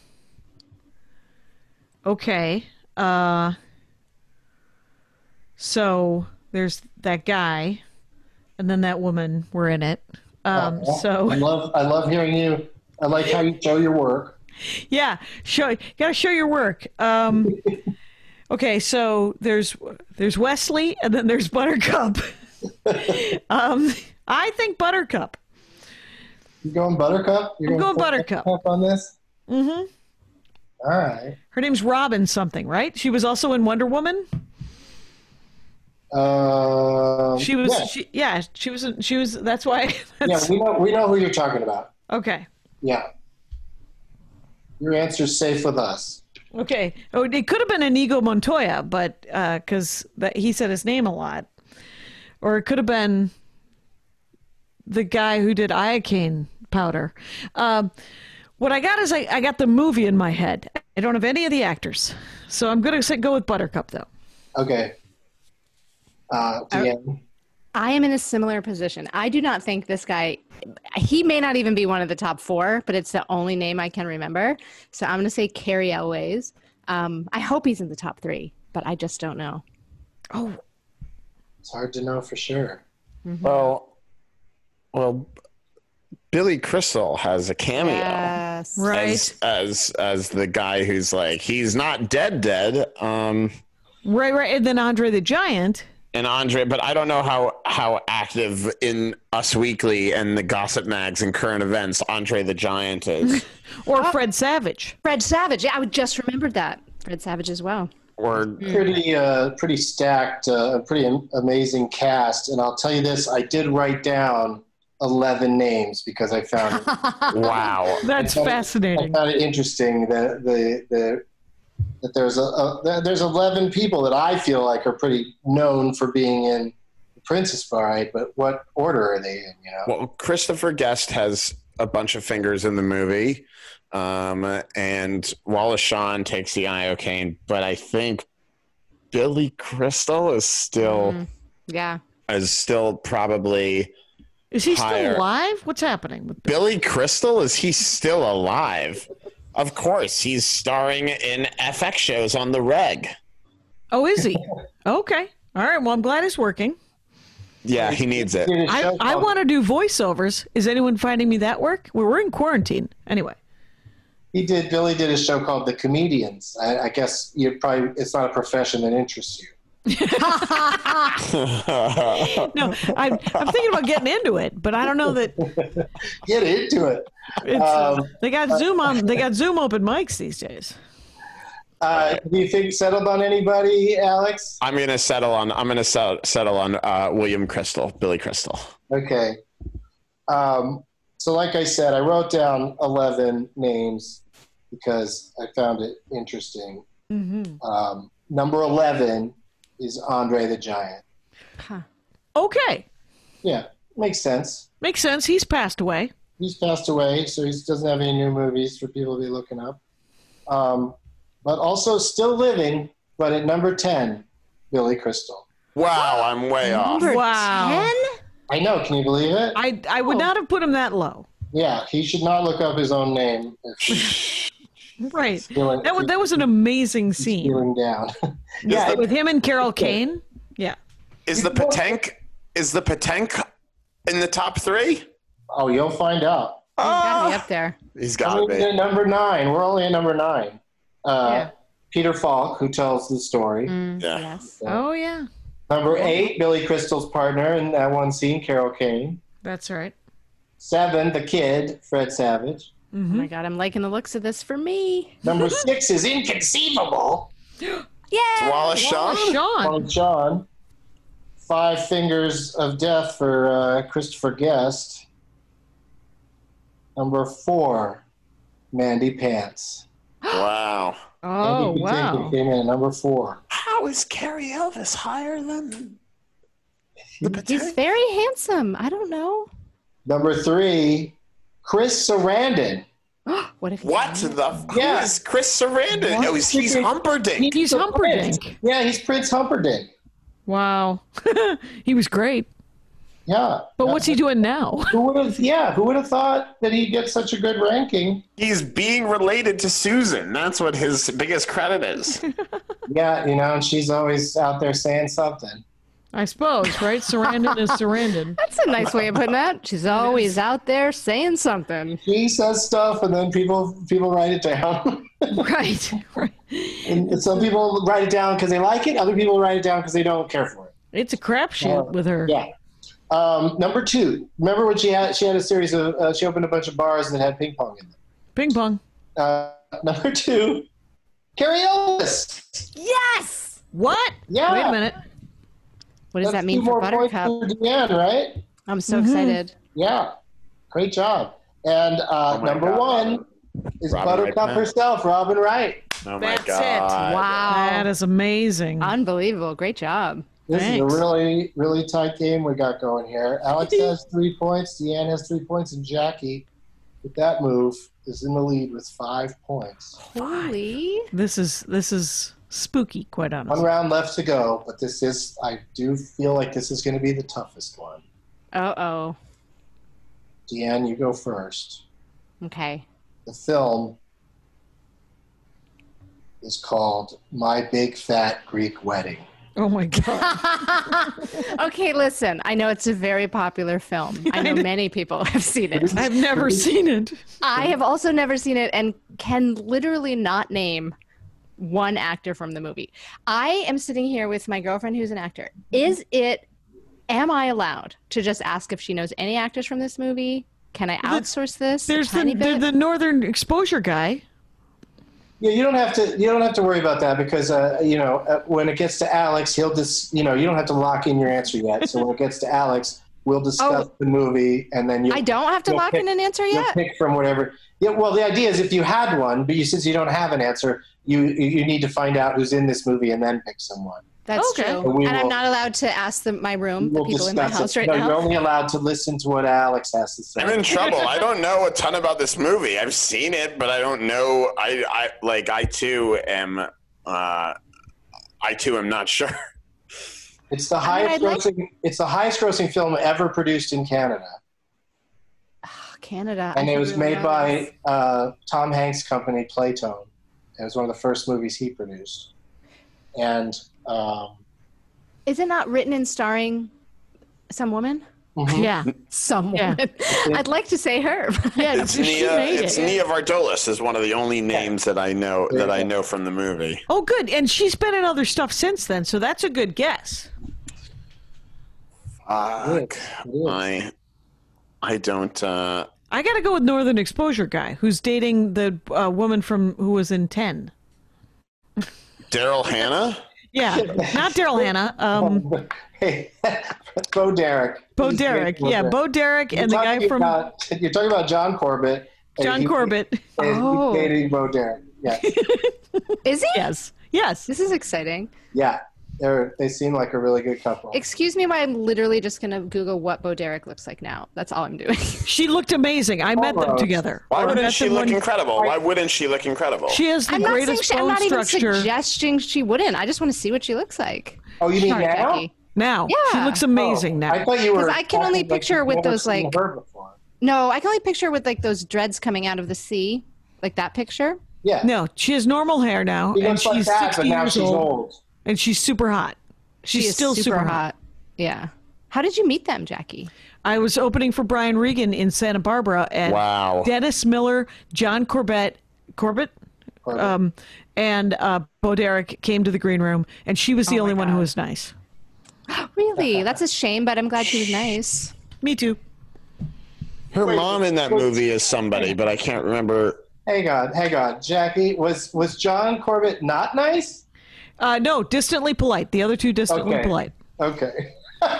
okay. Uh, so there's that guy and then that woman were in it. Um, Uh, so I love I love hearing you. I like how you show your work. yeah, show gotta show your work. Um, okay, so there's there's Wesley and then there's Buttercup. um, I think Buttercup. You going Buttercup? You're I'm going full Buttercup. on this? Mm-hmm. All right. Her name's Robin something, right? She was also in Wonder Woman. Um, She was, Yeah, she, yeah, she was, she was. That's why. yeah That's, we know we know who you're talking about. okay, Yeah. Your answer's safe with us. okay. Oh, it could have been Inigo Montoya, but because that he said his name a lot, or it could have been the guy who did iocane powder. Um, What I got is I, I got the movie in my head. I don't have any of the actors. So I'm going to go with Buttercup, though. Okay. Uh, Deanne? I am in a similar position. I do not think this guy, he may not even be one of the top four, but it's the only name I can remember. So I'm going to say Cary Elwes. Um, I hope he's in the top three, but I just don't know. Oh. It's hard to know for sure. Mm-hmm. Well, well, Billy Crystal has a cameo. Yes. Right. As, as, as the guy who's like, he's not dead dead. Um, right, right. And then Andre the Giant. And Andre, but I don't know how, how active in Us Weekly and the Gossip Mags and current events Andre the Giant is. Or Fred Savage. Fred Savage. Yeah, I just remembered that. Fred Savage as well. Or pretty, uh, pretty stacked, uh, pretty amazing cast. And I'll tell you this: I did write down eleven names because I found it. Wow, that's I fascinating. It, I found it interesting that the the that there's a, a there's eleven people that I feel like are pretty known for being in The Princess Bride, but what order are they in? You know. Well, Christopher Guest has a bunch of fingers in the movie. Um, and Wallace Shawn takes the iocane, but I think Billy Crystal is still, mm, yeah, is still probably. Is he higher. still alive? What's happening with Billy Crystal? Is he still alive? Of course, he's starring in F X shows on the reg. Oh, is he? Okay. All right. Well, I'm glad he's working. Yeah, he needs it. I, I want to do voiceovers. Is anyone finding me that work? Well, we're in quarantine anyway. He did. Billy did a show called The Comedians. I, I guess you probably it's not a profession that interests you. No, I'm I'm thinking about getting into it, but I don't know that. Get into it. It's, Um, they got Zoom on. They got Zoom open mics these days. Uh, do you think settled on anybody, Alex? I'm gonna settle on. I'm gonna settle settle on uh, William Crystal, Billy Crystal. Okay. Um, so, like I said, I wrote down eleven names because I found it interesting. Mm-hmm. Um, number eleven is Andre the Giant. Huh. Okay. Yeah, makes sense. Makes sense. He's passed away. He's passed away, so he doesn't have any new movies for people to be looking up. Um, but also still living, but at number ten, Billy Crystal. Wow, I'm way off. Wow. ten? I know. Can you believe it? I I would oh. not have put him that low. Yeah, he should not look up his own name. Right. Feeling, that was that was an amazing scene. Feeling down. Yeah, the, with him and Carol Kane. Yeah. Is the Patenk is the Patenk in the top three? Oh, you'll find out. He's got to be up there. He's got to be. At number nine. We're only at number nine. Uh, yeah. Peter Falk, who tells the story. Mm, yeah. Yes. So, oh, yeah. Number eight, Billy Crystal's partner in that one scene, Carol Kane. That's right. Seven, the kid, Fred Savage. Mm-hmm. Oh, my God. I'm liking the looks of this for me. Number six is Inconceivable. Yeah. Wallace Shawn. Shawn. Wallace Shawn. Five Fingers of Death for uh, Christopher Guest. Number four, Mandy Pants. Wow. Oh, Mandy wow. Patinkin came in at number four. How is Cary Elwes higher than the Patenk? He's very handsome. I don't know. Number three, Chris Sarandon. What if? What the? Yeah. Who is Chris Sarandon? What? Oh, he's, he's Humperdinck. He's Humperdinck. Yeah, he's Prince Humperdinck. Wow. He was great. Yeah. But what's he doing now? Who would have? Yeah, who would have thought that he'd get such a good ranking? He's being related to Susan. That's what his biggest credit is. Yeah, you know, and she's always out there saying something. I suppose, right? Sarandon is Sarandon. That's a nice way of putting that. She's always out there saying something. She says stuff, and then people people write it down. Right, right. And some people write it down because they like it. Other people write it down because they don't care for it. It's a crapshoot Uh, with her. Yeah. Um, number two. Remember when she had she had a series of uh, she opened a bunch of bars that had ping pong in them. Ping pong. Uh, number two, Cary Elwes. Yes. What? Yeah. Wait a minute. What does That's that mean two for more Buttercup? points for Deanne, right? I'm so Mhm. excited. Yeah. Great job. And uh, Oh my number God. one is Robin Buttercup Wright. herself, Robin Wright. Oh my That's it. God. Wow. That is amazing. Unbelievable. Great job. This Thanks. is a really, really tight game we got going here. Alex has three points, Deanne has three points, and Jackie, with that move, is in the lead with five points. Holy. This is this is spooky, quite honestly. One round left to go, but this is, I do feel like this is going to be the toughest one. Uh-oh. Deanne, you go first. Okay. The film is called My Big Fat Greek Wedding. Oh my God. Okay, listen. I know it's a very popular film. I know many people have seen it. I've never seen it. I have also never seen it and can literally not name one actor from the movie. I am sitting here with my girlfriend who's an actor. Is it, am I allowed to just ask if she knows any actors from this movie? Can I outsource this? There's the, the, the Northern Exposure guy. Yeah, you don't have to. You don't have to worry about that because uh, you know uh, when it gets to Alex, he'll just you know you don't have to lock in your answer yet. So when it gets to Alex, we'll discuss Oh. the movie, and then you. I don't have to you'll lock pick- in an answer you'll yet? Pick from whatever. Yeah. Well, the idea is if you had one, but you since you don't have an answer, you you need to find out who's in this movie and then pick someone. That's Okay. true. And we And I'm will- not allowed to ask the, my room, the We'll people in my discuss house it. right no, now. You're only allowed to listen to what Alex has to say. I'm in trouble. I don't know a ton about this movie. I've seen it, but I don't know. I, I like. I too am. Uh, I too am not sure. It's the I mean, highest I'd like- grossing. It's the highest grossing film ever produced in Canada, Canada. and I it was really made know by this. uh, Tom Hanks' company, Playtone. It was one of the first movies he produced, and um, Is it not written and starring some woman? mhm. Yeah. Some Yeah. woman. I'd like to say her. Yeah, It's she Nia. made It's it. Nia Vardalos is one of the only names that I know There you that I go. know from the movie. Oh, good. And she's been in other stuff since then, so that's a good guess. Fuck. It is. I. I don't. Uh, I got to go with Northern Exposure guy, who's dating the uh, woman from who was in ten. Daryl Hannah. Yeah, not Daryl Hannah. Um, Hey, Bo Derek. Bo He's Derek. dating Bo Yeah, Derek. Bo Derek You're and the guy talking from about- you're talking about John Corbett. and John he- Corbett. and he's Oh. dating Bo Derek. Yeah, Is he? Yes. Yes. This is exciting. yeah. They're they seem like a really good couple. Excuse me while I'm literally just going to Google what Bo Derek looks like now. That's all I'm doing. She looked amazing. I met them Almost. together. Why I wouldn't met she them look when- incredible? Why wouldn't she look incredible? She has the I'm not saying greatest she, I'm bone not even structure. suggesting she wouldn't. I just want to see what she looks like. Oh, you mean Sorry, now? Jackie. Now she Yeah. looks amazing Oh, now. I thought you were. 'Cause I can only acting like picture you've with never those, seen like- her before. No, I can only picture her with like those dreads coming out of the sea, like that picture. Yeah. No, she has normal hair now, She and looks like she's that, sixty but now years she's old, old. and she's super hot. She's She is still super, hot. Yeah. How did you meet them, Jackie? I was opening for Brian Regan in Santa Barbara, and Wow. Dennis Miller, John Corbett, Corbett, Corbett. um, and uh, Bo Derek came to the green room, and she was the Oh my only one who God. was nice. Really? That's a shame, but I'm glad she was nice. Me too. Her mom in that movie is somebody, but I can't remember. Hang on, hang on, Jackie. Was was John Corbett not nice? Uh, no, distantly polite. The other two distantly Okay. polite. Okay.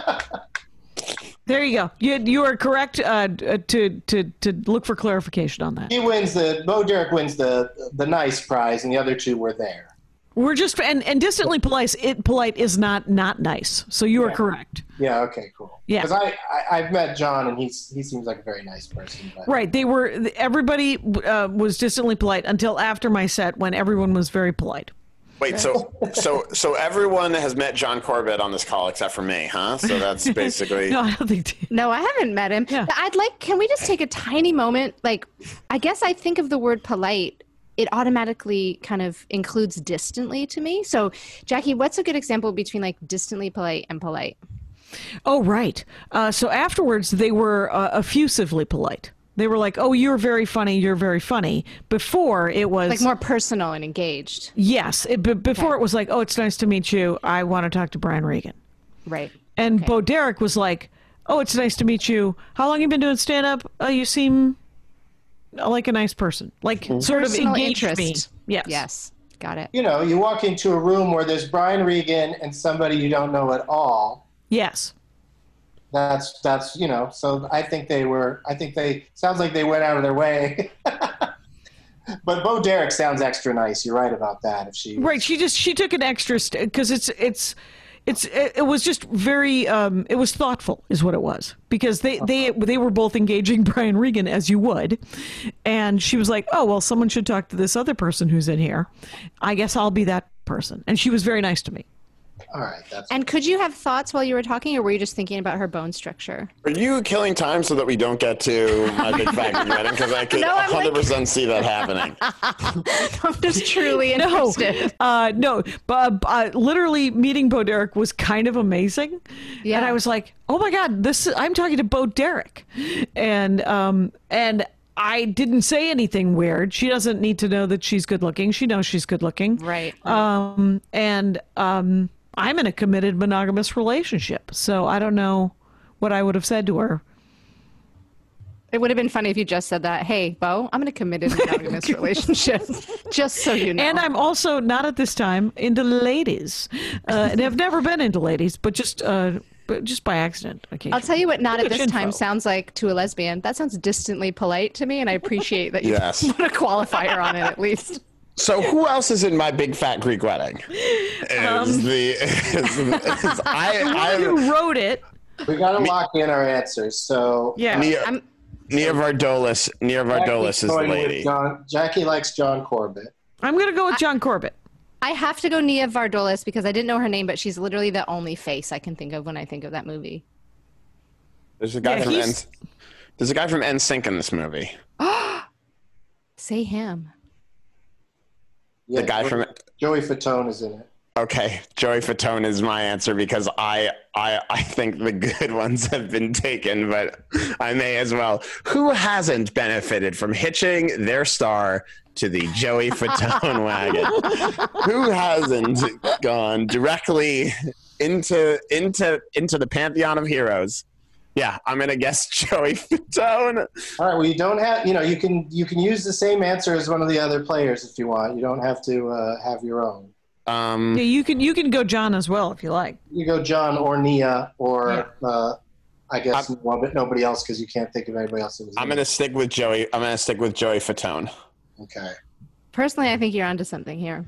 There you go. You you are correct uh, uh, to to to look for clarification on that. He wins the Bo Derek wins the the nice prize, and the other two were there. We're just and and distantly polite. It polite is not not nice. So you are Yeah. correct. Yeah. Okay. Cool. Yeah. Because I, I I've met John, and he's he seems like a very nice person. But Right. They were everybody uh, was distantly polite until after my set when everyone was very polite. Wait, so so so everyone has met John Corbett on this call except for me, huh? So that's basically. No, I don't think. No, I haven't met him. Yeah. I'd like, can we just take a tiny moment? Like, I guess I think of the word polite, it automatically kind of includes distantly to me. So, Jackie, what's a good example between like distantly polite and polite? Oh, right. Uh, so afterwards, they were uh, effusively polite. They were like, "Oh, you're very funny. You're very funny." Before it was Like more personal and engaged. Yes. It, b- before Okay. it was like, "Oh, it's nice to meet you. I want to talk to Brian Regan." Right. And Okay. Bo Derek was like, "Oh, it's nice to meet you. How long you been doing stand up? Oh, you seem like a nice person." Like sort Personal of engaged interest. me. Yes. Yes. Got it. you know, you walk into a room where there's Brian Regan and somebody you don't know at all. Yes. That's that's you know. So I think they were. I think they sounds like they went out of their way. But Bo Derek sounds extra nice. You're right about that. If she Right. She just she took an extra because it's it's it's it, it was just very um, it was thoughtful is what it was, because they they they were both engaging Brian Regan as you would, and she was like, oh well, someone should talk to this other person who's in here. I guess I'll be that person, and she was very nice to me. All right. That's And could you have thoughts while you were talking, or were you just thinking about her bone structure? Are you killing time so that we don't get to my big fat Greek wedding? Because I could No, I'm one hundred percent like- see that happening. I'm just truly No, interested. uh, no, but uh, literally meeting Bo Derek was kind of amazing, Yeah. and I was like, oh my god, this I'm talking to Bo Derek, and um and. I didn't say anything weird. She doesn't need to know that she's good looking. She knows she's good looking. Right. Um, and um, I'm in a committed monogamous relationship, so I don't know what I would have said to her. It would have been funny if you just said that. Hey, Bo, I'm in a committed monogamous relationship. Just so you know. And I'm also not at this time into ladies, uh, and I've never been into ladies, but just uh, but just by accident. Okay. I'll tell you what not at Good this time info. sounds like to a lesbian. That sounds distanttly polite to me, and I appreciate that you Yes. put a qualifier on it at least. So who else is in my big fat Greek wedding? Is Um, the is, is, I I You wrote it. we got to lock in our answers. So Yeah. Nia, I'm, Nia Vardolis. Nia Vardolis Jackie's is the going with lady. John, Jackie likes John Corbett. I'm gonna go with John Corbett. I have to go Nia Vardolis because I didn't know her name, but she's literally the only face I can think of when I think of that movie. There's a guy Yeah, from N, he's- There's a guy from N Sync in this movie. Say him. Yeah, The guy from Joey Fatone is in it. Okay, Joey Fatone is my answer because I, I I think the good ones have been taken, but I may as well. Who hasn't benefited from hitching their star to the Joey Fatone wagon? Who hasn't gone directly into into into the pantheon of heroes? Yeah, I'm gonna guess Joey Fatone. All right. Well, you don't have. You know, you can you can use the same answer as one of the other players if you want. You don't have to uh, have your own. Um, Yeah, you can you can go John as well if you like. You go John or Nia or uh, I guess I'm- well, but nobody else because you can't think of anybody else. That was in I'm it. gonna stick with Joey. I'm gonna stick with Joey Fatone. Okay. Personally, I think you're onto something here.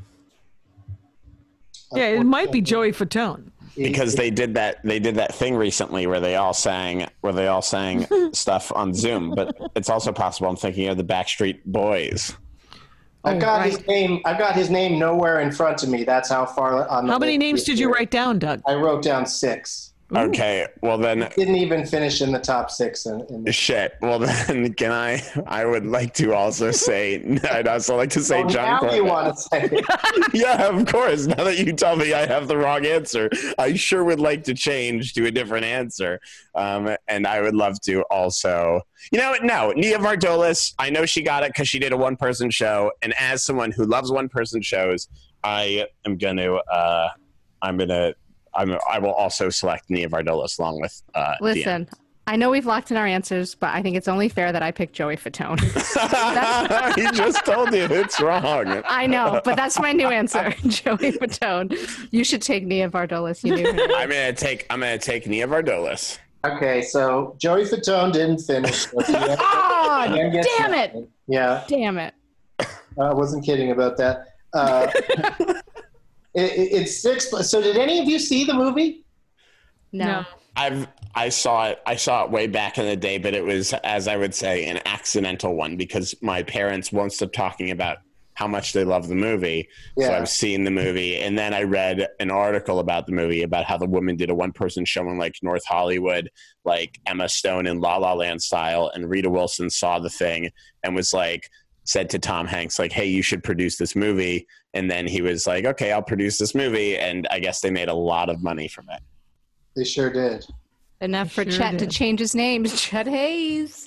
Yeah, it might be Joey Fatone. Because they did that they did that thing recently where they all sang where they all sang stuff on Zoom, but it's also possible I'm thinking of the Backstreet Boys. I've Oh, got right. his name. I've got his name nowhere in front of me. That's how far on the How many list names is did you here. write down, Doug? I wrote down six. Okay, well then Didn't even finish in the top six. In, in the, shit. Well then can I I would like to also say I'd also like to say oh, John now Corbett. you want to say it. Yeah, of course. Now that you tell me I have the wrong answer, I sure would like to change to a different answer. Um, and I would love to also, you know, no, Nia Vardolis. I know she got it because she did a one-person show, and as someone who loves one-person shows, I am gonna, uh, I'm gonna, I'm, I will also select Nia Vardolis along with. Uh, Listen, I know we've locked in our answers, but I think it's only fair that I pick Joey Fatone. Deanna. He just told you it's wrong. I know, but that's my new answer, Joey Fatone. You should take Nia Vardolis. You knew her name. I'm gonna take, I'm gonna take Nia Vardolis. Okay, so Joey Fatone didn't finish. So he had- Oh, he had to get damn it. second. Yeah, Damn it. I wasn't kidding about that. Uh, it, it- it's six. So did any of you see the movie? No. I've I saw it I saw it way back in the day, but it was, as I would say, an accidental one because my parents won't stop talking about how much they love the movie. So Yeah. I've seen the movie, and then I read an article about the movie about how the woman did a one-person show in like North Hollywood, like Emma Stone in La La Land style, and Rita Wilson saw the thing and was like, said to Tom Hanks, like, hey, you should produce this movie. And then he was like, okay, I'll produce this movie. And I guess they made a lot of money from it. They sure did. Enough for Sure Chet to did. change his name to Chet Hayes.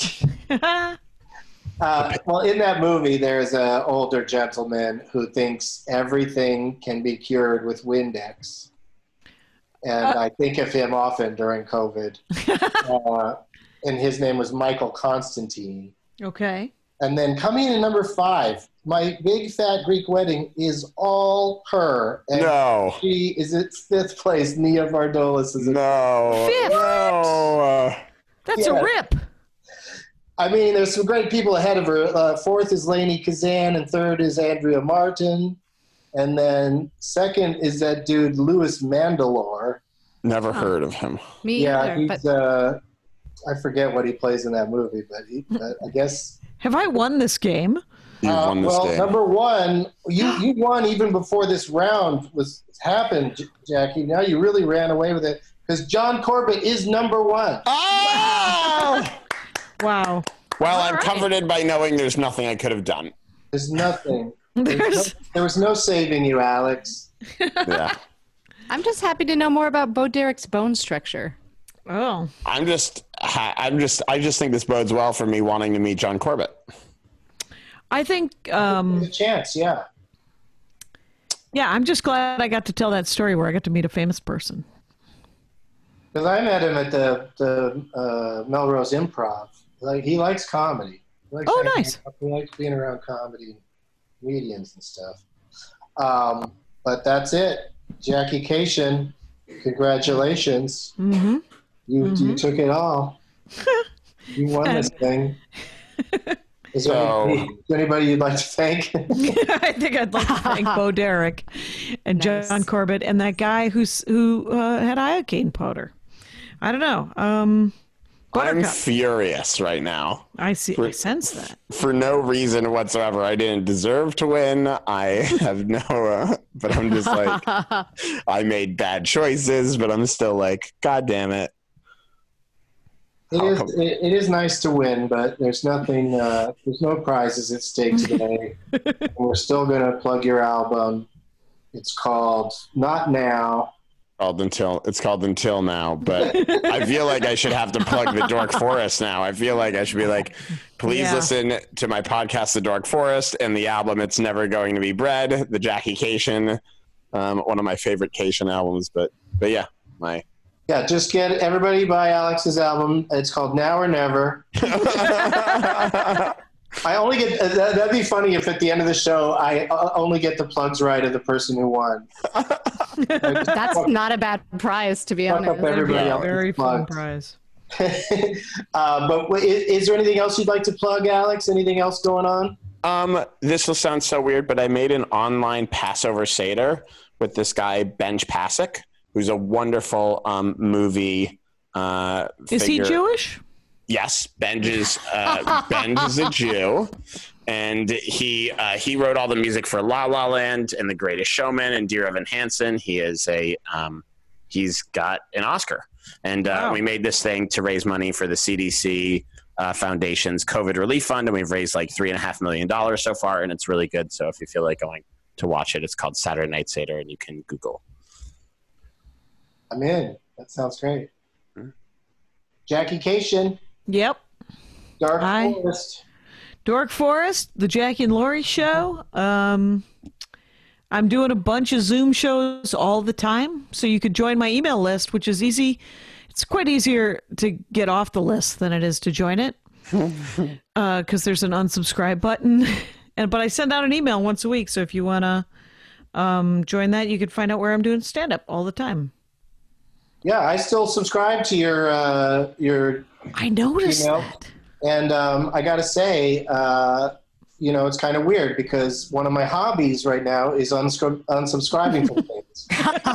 Uh, well, in that movie, there's an older gentleman who thinks everything can be cured with Windex. And Uh, I think of him often during COVID. uh, and his name was Michael Constantine. Okay. And then coming in at number five, My Big Fat Greek Wedding is all her. And No. she is at fifth place. Nia Vardolis is at No. Fifth? No. That's Yeah. a rip. I mean, there's some great people ahead of her. Uh, fourth is Lainey Kazan, and third is Andrea Martin. And then second is that dude Louis Mandylor. Never heard of him. Me yeah, either. he's. But Uh, I forget what he plays in that movie, but he, uh, I guess. Have I won this game? You've Uh, won this well, game. number one, you you won even before this round was happened, J- Jackie. Now you really ran away with it because John Corbett is number one. Oh! Wow. Well, All I'm right. comforted by knowing there's nothing I could have done. There's nothing. There's There's- no, there was no saving you, Alex. Yeah. I'm just happy to know more about Bo Derek's bone structure. Oh. I'm just, I'm just, I just think this bodes well for me wanting to meet John Corbett. I think, um, There's a chance, yeah. yeah, I'm just glad I got to tell that story where I got to meet a famous person. Because I met him at the the uh, Melrose Improv. Like he likes comedy. He likes Oh, hanging nice. out. He likes being around comedy and comedians and stuff. Um, but that's it, Jackie Cation. Congratulations. Mm-hmm. You Mhm. you took it all. You won this thing. Is there, So- anybody, is there anybody you'd like to thank? I think I'd like to thank Bo Derek and Nice. John Corbett and that guy who's who uh, had iocane powder. I don't know. Um, I'm Buttercup. furious right now. I see. I sense that. For no reason whatsoever. I didn't deserve to win. I have no, uh, but I'm just like, I made bad choices, but I'm still like, God damn it. It is it, it is nice to win, but there's nothing. Uh, there's no prizes at stake today. And we're still gonna plug your album. It's called Not Now. Called until it's called Until Now, but I feel like I should have to plug the Dork Forest now. I feel like I should be like, please Yeah. listen to my podcast, The Dork Forest, and the album It's Never Going to Be Bread, the Jackie Cation, um, one of my favorite Cation albums. But but yeah, my Yeah, just get everybody buy Alex's album. It's called Now or Never. I only get uh, that, that'd be funny if at the end of the show I uh, only get the plugs right of the person who won. That's not a bad prize, to be Fuck honest. up everybody Yeah, else's very fun plugs. prize. uh, but w- is, is there anything else you'd like to plug, Alex? Anything else going on? Um, this will sound so weird, but I made an online Passover Seder with this guy, Benj Pasek, who's a wonderful um, movie uh, Is he figure. Jewish? Yes, Benj is uh, Benj is a Jew, and he uh, he wrote all the music for La La Land and The Greatest Showman and Dear Evan Hansen. He is a um, he's got an Oscar, and uh, Wow. we made this thing to raise money for the C D C uh, Foundation's COVID Relief Fund, and we've raised like three and a half million dollars so far, and it's really good. So if you feel like going to watch it, it's called Saturday Night Seder, and you can Google. I'm in. That sounds great. Jackie Cation, Yep. Dark Hi. Forest. Dork Forest, the Jackie and Laurie show. Um, I'm doing a bunch of Zoom shows all the time, so you could join my email list, which is easy. It's quite easier to get off the list than it is to join it, because there's an unsubscribe button. And but I send out an email once a week, so if you want to um, join that, you can find out where I'm doing stand up all the time. Yeah, I still subscribe to your uh, your I noticed email, that. and um, I got to say, uh, you know, it's kind of weird because one of my hobbies right now is unscri- unsubscribing from things.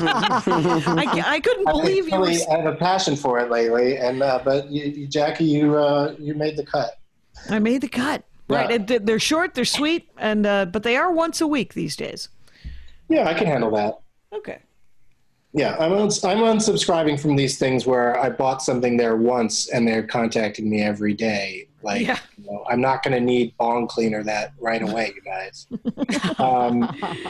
I, I couldn't I believe you were. really I have a passion for it lately, and uh, but you, you, Jackie, you uh, you made the cut. I made the cut. Right, Yeah. it, they're short, they're sweet, and uh, but they are once a week these days. Yeah, I can handle that. Okay. Yeah, I'm uns- I'm unsubscribing from these things where I bought something there once and they're contacting me every day. Like, Yeah. you know, I'm not going to need bong cleaner that right away, you guys. um,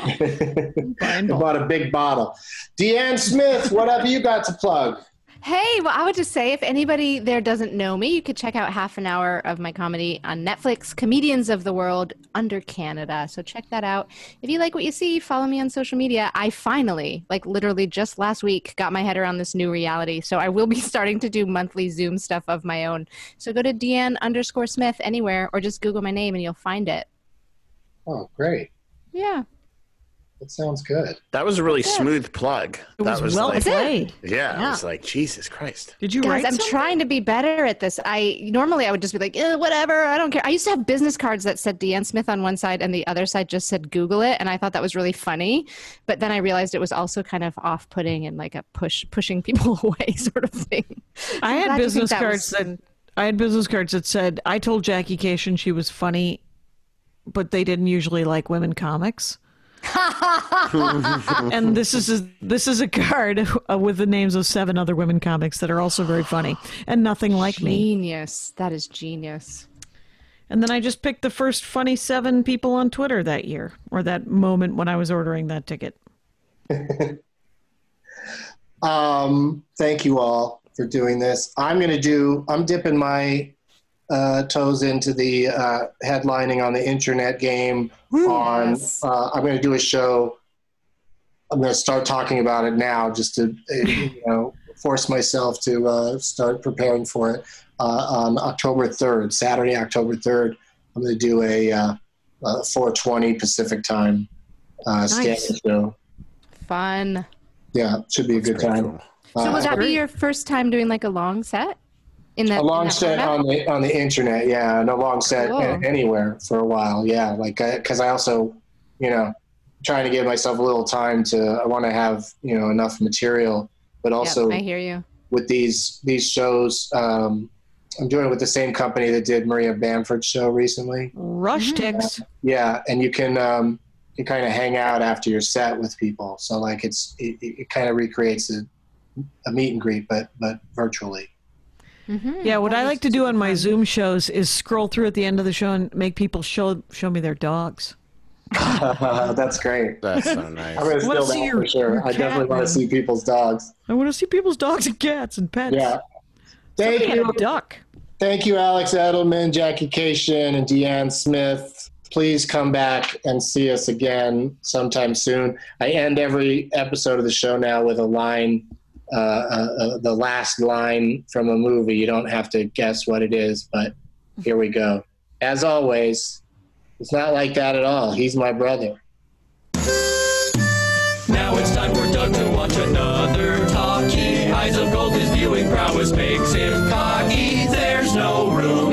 I bought a big bottle. Deanne Smith, what have you got to plug? Hey, well, I would just say if anybody there doesn't know me, you could check out half an hour of my comedy on Netflix, Comedians of the World Under Canada. So check that out. If you like what you see, follow me on social media. I finally, like literally just last week, got my head around this new reality. So I will be starting to do monthly Zoom stuff of my own. So go to Deanne underscore Smith anywhere or just Google my name and you'll find it. Oh, great. Yeah. That sounds good. That was a really smooth plug. It that was, was well like, played. Yeah, Yeah. I was like, Jesus Christ. Did you Guys, write I'm something? trying to be better at this. I normally I would just be like, eh, whatever, I don't care. I used to have business cards that said Deanne Smith on one side and the other side just said Google it, and I thought that was really funny. But then I realized it was also kind of off-putting and like a push pushing people away sort of thing. I I'm had glad you think business that cards was- that I had business cards that said I told Jackie Cation she was funny, but they didn't usually like women comics. And this is a, this is a card uh, with the names of seven other women comics that are also very funny and nothing like me. Genius. That is genius. And then I just picked the first funny seven people on Twitter that year, or that moment when I was ordering that ticket. Um, thank you all for doing this. I'm going to do, I'm dipping my uh, toes into the uh, headlining on the internet game. on. yes. Uh, I'm going to do a show. I'm going to start talking about it now just to, uh, you know, force myself to uh, start preparing for it. Uh, on October third, Saturday, October third, I'm going to do a uh, uh, four twenty Pacific time uh, standing show. Fun. Yeah, should be a good time. So Uh, would that be your first time doing like a long set? In that a long in that set format? on the on the internet, yeah, and a long set Cool. a- anywhere for a while, yeah. Like, because I, I also, you know, trying to give myself a little time to. I want to have you know enough material, but also Yep, I hear you. with these these shows, um, I'm doing it with the same company that did Maria Bamford's show recently. Rush ticks. Yeah, and you can um, you kind of hang out after your set with people. So like it's it, it kind of recreates a, a meet and greet, but but virtually. Mm-hmm. Yeah, what I like to do on my Zoom shows is scroll through at the end of the show and make people show show me their dogs. That's great. That's so nice. I'm gonna Wanna steal see that your- for sure. your I definitely cat, want man. to see people's dogs. I want to see people's dogs and cats and pets. Yeah. Thank Somebody had you. a duck. Thank you, Alex Edelman, Jackie Cation, and Deanne Smith. Please come back and see us again sometime soon. I end every episode of the show now with a line, uh, uh, uh, the last line from a movie. You don't have to guess what it is, but here we go. As always, it's not like that at all. He's my brother. Now it's time for Doug to watch another talkie. Eyes of gold, his viewing prowess makes him cocky. There's no room